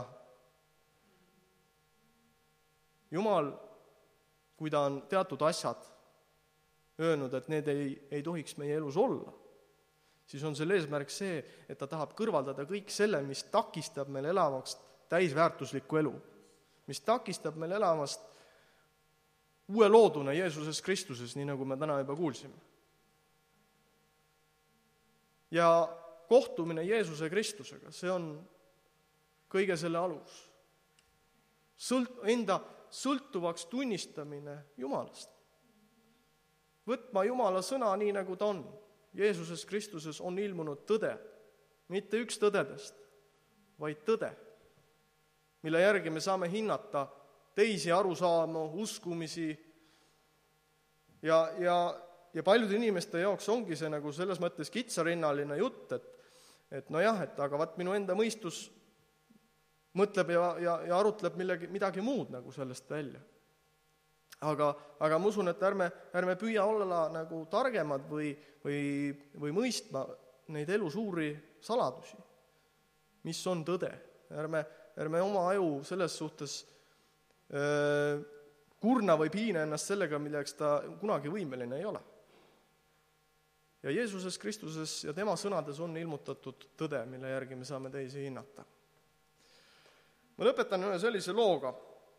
S4: Jumal, kui ta on teatud asjad öelnud, et need ei tohiks meie elus olla, siis on selle eesmärk see, et ta tahab kõrvaldada kõik selle, mis takistab meil elamast täisväärtuslikku elu, mis takistab meil elamast uue looduna Jeesuses Kristuses, nii nagu me täna juba kuulsime. Ja kohtumine Jeesuse Kristusega, see on kõige selle alus. Enda sõltuvaks tunnistamine Jumalast. Võtma Jumala sõna nii, nagu ta on. Jeesuses Kristuses on ilmunud tõde, mitte üks tõdedest, vaid tõde, mille järgi me saame hinnata teisi arusaamu, uskumisi ja paljude inimeste jaoks ongi see nagu selles mõttes kitsarinnaline jutt, et nojah, aga vaat minu enda mõistus mõtleb ja arutleb midagi muud nagu sellest välja. Aga ma usun, et ärme püüa olla nagu targemad või mõistma neid elu suuri saladusi, mis on tõde. Ärme oma aju selles suhtes kurna või piina ennast sellega, milleks ta kunagi võimeline ei ole. Ja Jeesuses Kristuses ja tema sõnades on ilmutatud tõde, mille järgi me saame teisi hinnata. Ma lõpetan ühe sellise looga.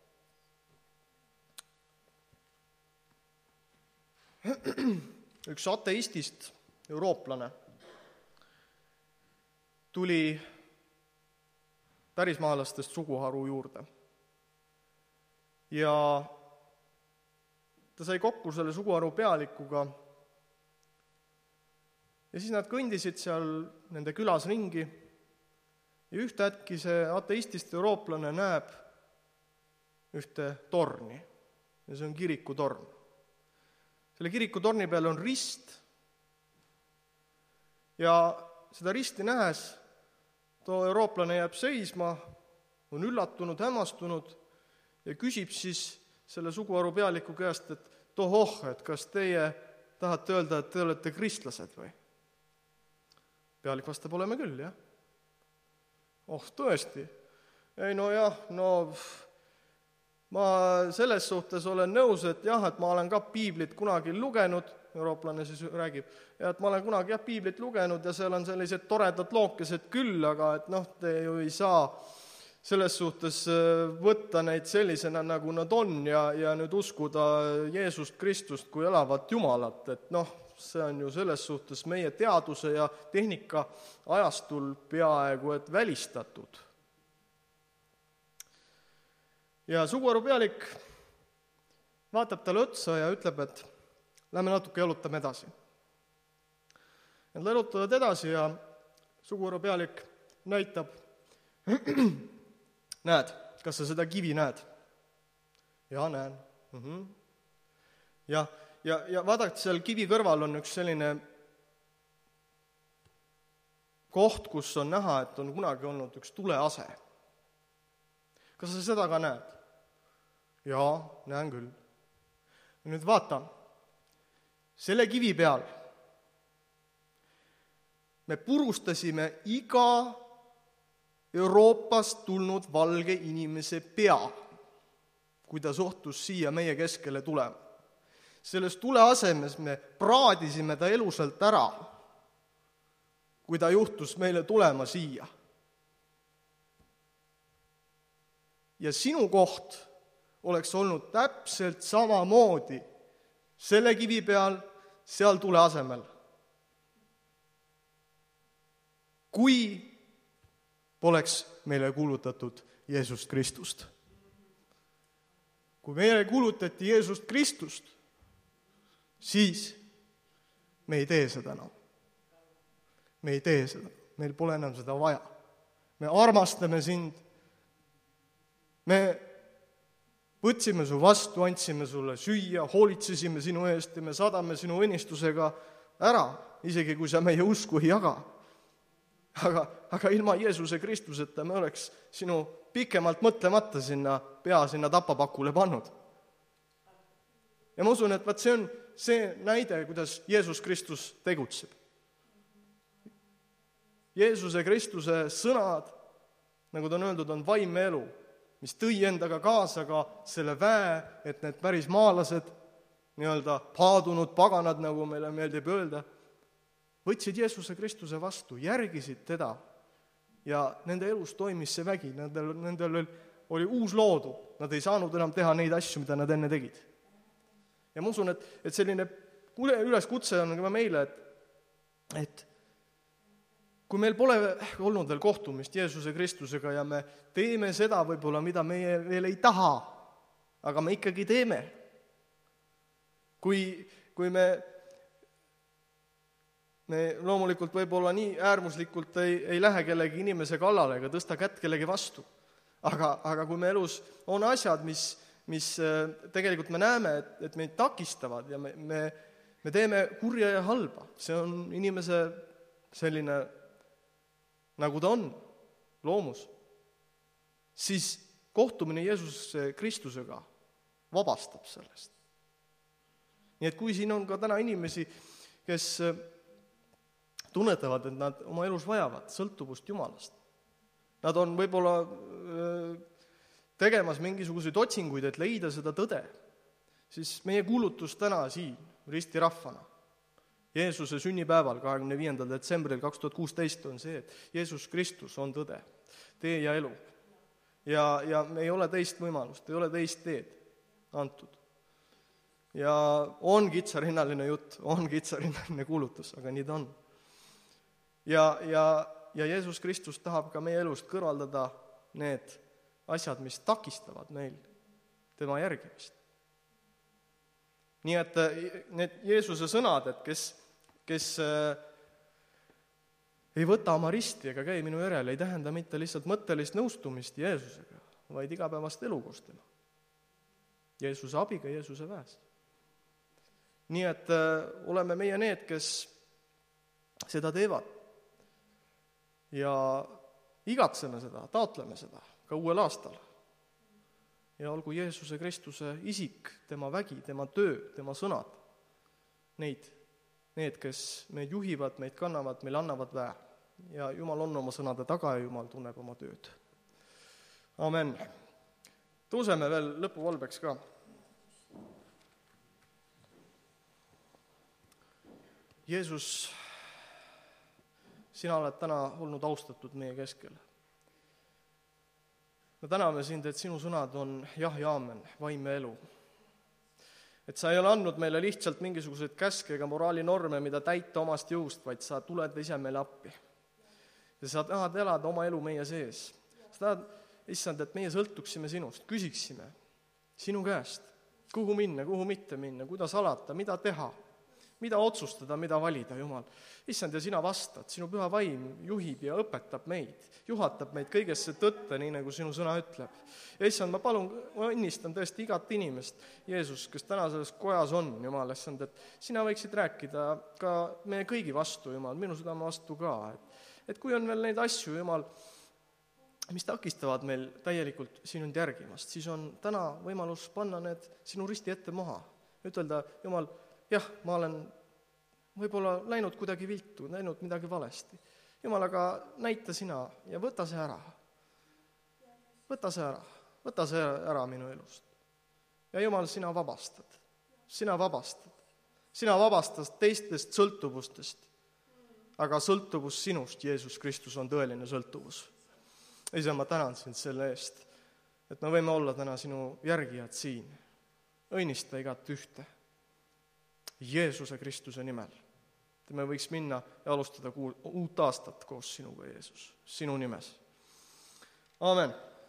S4: Üks ateistist eurooplane tuli pärismaalastest suguharu juurde. Ja ta sai kokku selle suguharu pealikuga ja siis nad kõndisid seal nende külas ringi ja ühtäkki see ateistist eurooplane näeb ühte torni ja see on kirikutorn. Selle kirikutorni peal on rist ja seda risti nähes too eurooplane jääb seisma, on üllatunud, hämmastunud ja küsib siis selle suguharu pealiku käest, et tohoh, et kas teie tahate öelda, et te olete kristlased või? Pealik vastab, oleme küll, jah. Oh, tõesti. Ei, no jah, ma selles suhtes olen nõus, et jah, et ma olen ka piiblit kunagi lugenud, eurooplane siis räägib, ja et ma olen kunagi piiblit lugenud ja seal on sellised toredad lookesed küll, aga et te ju ei saa selles suhtes võtta neid sellisena, nagu nad on ja nüüd uskuda Jeesust Kristust kui elavat Jumalat, et see on ju selles suhtes meie teaduse ja tehnika ajastul peaaegu et välistatud. Ja suguharu pealik vaatab talle otsa ja ütleb, et lähme natuke jalutame edasi. Nad jalutavad edasi ja suguharu pealik näitab, näed, kas sa seda kivi näed? Ja näen. Ja vaadake, seal kivi kõrval on üks selline koht, kus on näha, et on kunagi olnud üks tulease. Kas sa seda ka näed? Jaa, näen küll. Ja nüüd vaata, selle kivi peal me purustasime iga Euroopast tulnud valge inimese pea, kui ta sohtus siia meie keskele tulema. Selles tule asemes me praadisime ta elusalt ära, kui ta juhtus meile tulema siia. Ja sinu koht oleks olnud täpselt samamoodi selle kivi peal, seal tule asemel. Kui poleks meile kuulutatud Jeesust Kristust. Kui meile kuulutati Jeesust Kristust, siis me ei tee seda enam. Me ei tee seda. Meil pole enam seda vaja. Me armastame sind. Me võtsime su vastu, andsime sulle süüa, hoolitsesime sinu eest ja me saadame sinu õnnistusega ära, isegi kui sa meie usku ei jaga. Aga ilma Jeesuse Kristuseta me oleks sinu pikemalt mõtlemata sinna tapapakule pannud. Ja ma usun, et see on see näide, kuidas Jeesus Kristus tegutseb. Jeesuse Kristuse sõnad, nagu ta on öeldud, on vaimne elu, mis tõi endaga kaasa ka selle väe, et need päris maalased, nii-öelda paadunud paganad, nagu meile meeldib öelda, võtsid Jeesuse Kristuse vastu, järgisid teda ja nende elus toimis see vägi, nendel oli uus loodu, nad ei saanud enam teha neid asju, mida nad enne tegid. Ja ma usun, et selline üleskutse on ka meile, et kui meil pole olnud veel kohtumist Jeesuse Kristusega ja me teeme seda võib-olla, mida meie veel ei taha, aga me ikkagi teeme. Kui me loomulikult võib-olla nii äärmuslikult ei lähe kellegi inimese kallale ega tõsta kätt kellegi vastu. Aga kui me elus on asjad, mis tegelikult me näeme, et meid takistavad ja me teeme kurja ja halba, see on inimese selline, nagu ta on, loomus, siis kohtumine Jeesuse Kristusega vabastab sellest. Nii et kui siin on ka täna inimesi, kes tunnetavad, et nad oma elus vajavad sõltuvust Jumalast. Nad on võib-olla tegemas mingisuguseid otsinguid, et leida seda tõde. Siis meie kuulutus täna siin ristirahvana Jeesuse sünnipäeval, 25. detsembril 2016 on see, et Jeesus Kristus on tõde, tee ja elu. Ja me ei ole teist võimalust, ei ole teist teed antud. Ja on kitsarinnaline jutt, on kitsarinnaline kuulutus, aga nii ta on. Ja Jeesus Kristus tahab ka meie elust kõrvaldada need asjad, mis takistavad meil tema järgimist. Nii et need Jeesuse sõnad, et kes ei võta oma risti ega käi minu järel, ei tähenda mitte lihtsalt mõttelist nõustumist Jeesusega, vaid igapäevast elu koos tema. Jeesuse abiga, Jeesuse väes. Nii et oleme meie need, kes seda teevad. Ja igatseme seda, taotleme seda ka uuel aastal. Ja olgu Jeesuse Kristuse isik, tema vägi, tema töö, tema sõnad, need, kes meid juhivad, meid kannavad, meil annavad väe. Ja Jumal on oma sõnade taga ja Jumal tunneb oma tööd. Amen. Tõuseme veel lõpuvalbeks ka. Jeesus, sina oled täna olnud austatud meie keskel. Me täname sind, et sinu sõnad on jah ja aamen, vaim ja elu. Et sa ei ole andnud meile lihtsalt mingisuguseid käske ega moraalinorme, mida täita omast jõust, vaid sa tuled ise meile appi. Ja sa tahad elada oma elu meie sees. Sa tahad, issand, et meie sõltuksime sinust, küsiksime sinu käest, kuhu minna, kuhu mitte minna, kuidas alata, mida teha, mida otsustada, mida valida, Jumal. Issand, ja sina vastad, sinu püha vaim juhib ja õpetab meid, juhatab meid kõigesse tõtte, nii nagu sinu sõna ütleb. Ja issand, ma õnnistan tõesti igat inimest, Jeesus, kes täna selles kojas on, Jumal, issand, et sina võiksid rääkida ka meie kõigi vastu, Jumal, minu südame vastu ka, et kui on veel neid asju, Jumal, mis takistavad meil täielikult sinund järgimast, siis on täna võimalus panna need sinu risti ette maha. Ütelda, Jumal, jah, ma olen võib-olla läinud kuidagi viltu, läinud midagi valesti. Jumal, aga näita sina ja võta see ära. Võta see ära minu elust. Ja Jumal, sina vabastad. Sina vabastad teistest sõltuvustest. Aga sõltuvus sinust, Jeesus Kristus, on tõeline sõltuvus. Isa, ma tänan sind selle eest, et me võime olla täna sinu järgijad siin. Õnnista igat ühte. Jeesuse Kristuse nimel. Et me võiks minna ja alustada uut aastat koos sinuga, Jeesus, sinu nimes. Amen.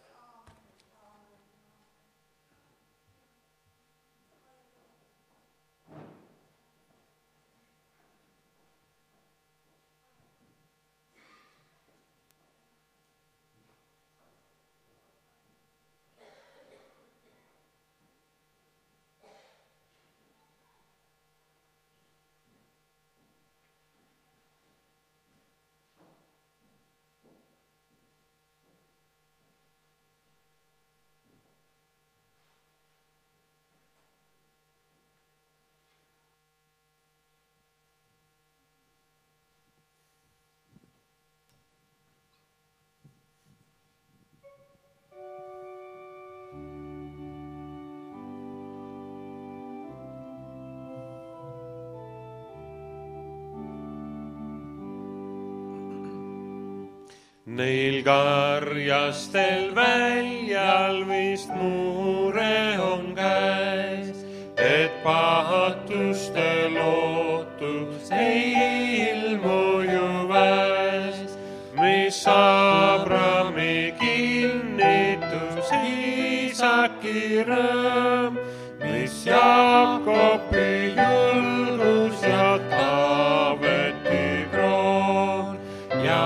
S5: Neil karjastel väljal vist muure on käes, et pahatuste lootus ei ilmu ju väes, mis Abrami kinnitus Iisaki rõõm, mis Jaakobi julgus ja Taaveti kroon ja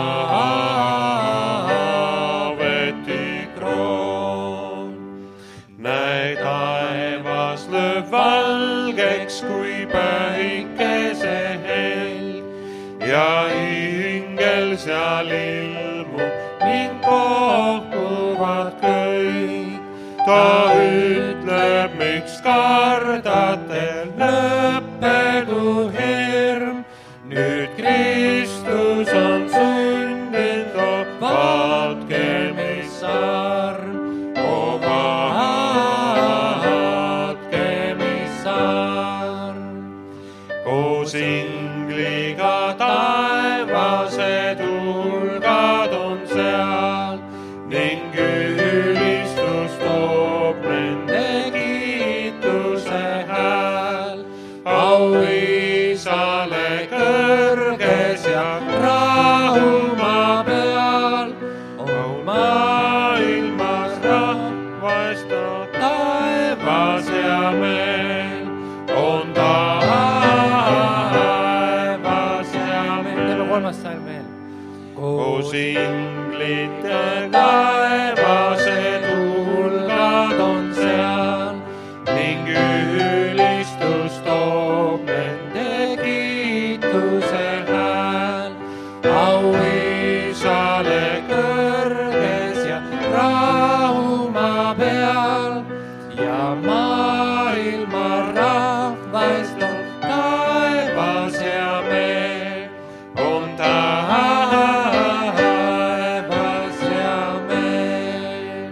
S5: valgeks kui päikese helg ja ingel seal ilmub ning kohkuvad kõik. Ta ütleb, miks kardate, lõppegu hirm, nüüd Kristus on sündinud, vaatke, mis arm. Koos ingliga taevased hulgad on seal ning ülistus toob nende kiituse hääl. Au Isale kõrges ja rahu maa peal, on maailmas rahvaist taevas ja meel, on taevas ja meel.
S3: Teeme kolmas salm veel.
S5: Koos inglite taevased hulgad on seal ning ülistus toob nende kiituse hääl. Au Isale kõrges ja rahu maa peal ja maailma rahvast on taevas ja meel, on taevas ja meel.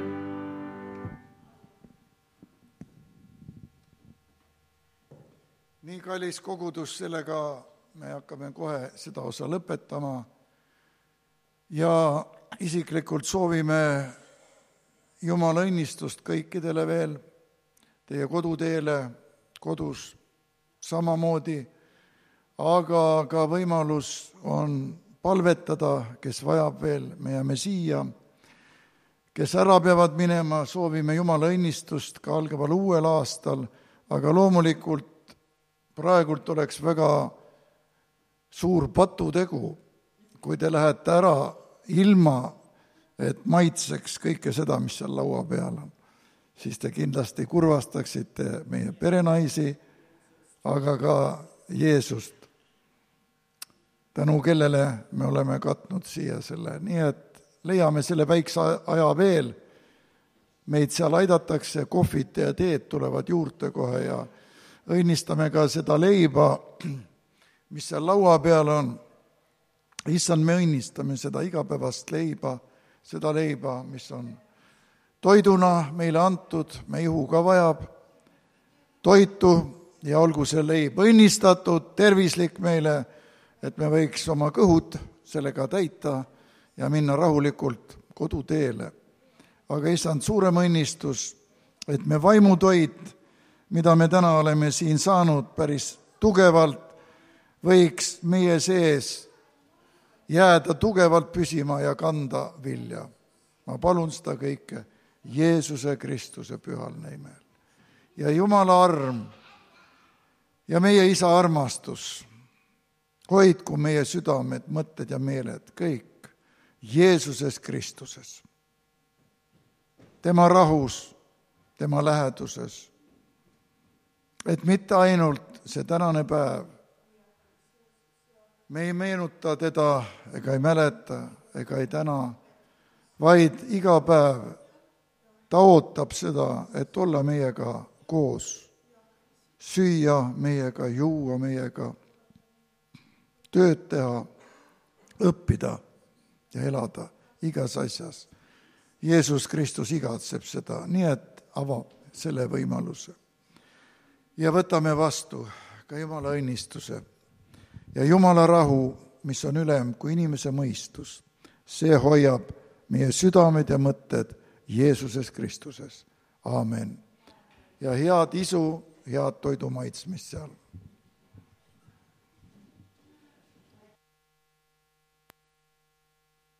S1: Nii kallis kogudus, sellega me hakkame kohe seda osa lõpetama ja isiklikult soovime Jumala õnnistust kõikidele veel, teie koduteele, kodus samamoodi, aga ka võimalus on palvetada, kes vajab veel, me jääme siia, kes ära peavad minema, soovime Jumala õnnistust ka algaval uuel aastal, aga loomulikult praegult oleks väga suur patutegu, kui te lähete ära ilma, et maitseks kõike seda, mis seal laua peal on. Siis te kindlasti kurvastaksite meie perenaisi, aga ka Jeesust, tänu kellele me oleme katnud siia selle. Nii et leiame selle väikse aja veel, meid seal aidatakse, kohvit ja teed tulevad juurde kohe ja õnnistame ka seda leiba, mis seal laua peal on. Issand, me õnnistame seda igapäevast leiba, seda leiba, mis on toiduna meile antud, me ihu ka vajab toitu ja olgu see leib õnnistatud, tervislik meile, et me võiks oma kõhud sellega täita ja minna rahulikult koduteele. Aga issand, suurem õnnistus, et me vaimutoit, mida me täna oleme siin saanud päris tugevalt, võiks meie sees jääda tugevalt püsima ja kanda vilja. Ma palun seda kõike Jeesuse Kristuse pühal nimel. Ja Jumala arm ja meie Isa armastus hoidku meie südamed, mõtted ja meeled kõik Jeesuses Kristuses. Tema rahus, tema läheduses. Et mitte ainult see tänane päev, me ei meenuta teda ega ei mäleta ega ei täna, vaid iga päev ta ootab seda, et olla meiega koos, süüa meiega, juua meiega, tööd teha, õppida ja elada igas asjas. Jeesus Kristus igatseb seda, nii et avab selle võimaluse. Ja võtame vastu ka Jumala õnnistuse ja Jumala rahu, mis on ülem kui inimese mõistus. See hoiab meie südamed ja mõtted Jeesuses Kristuses. Aamen. Ja head isu, head toidu maitsmist seal.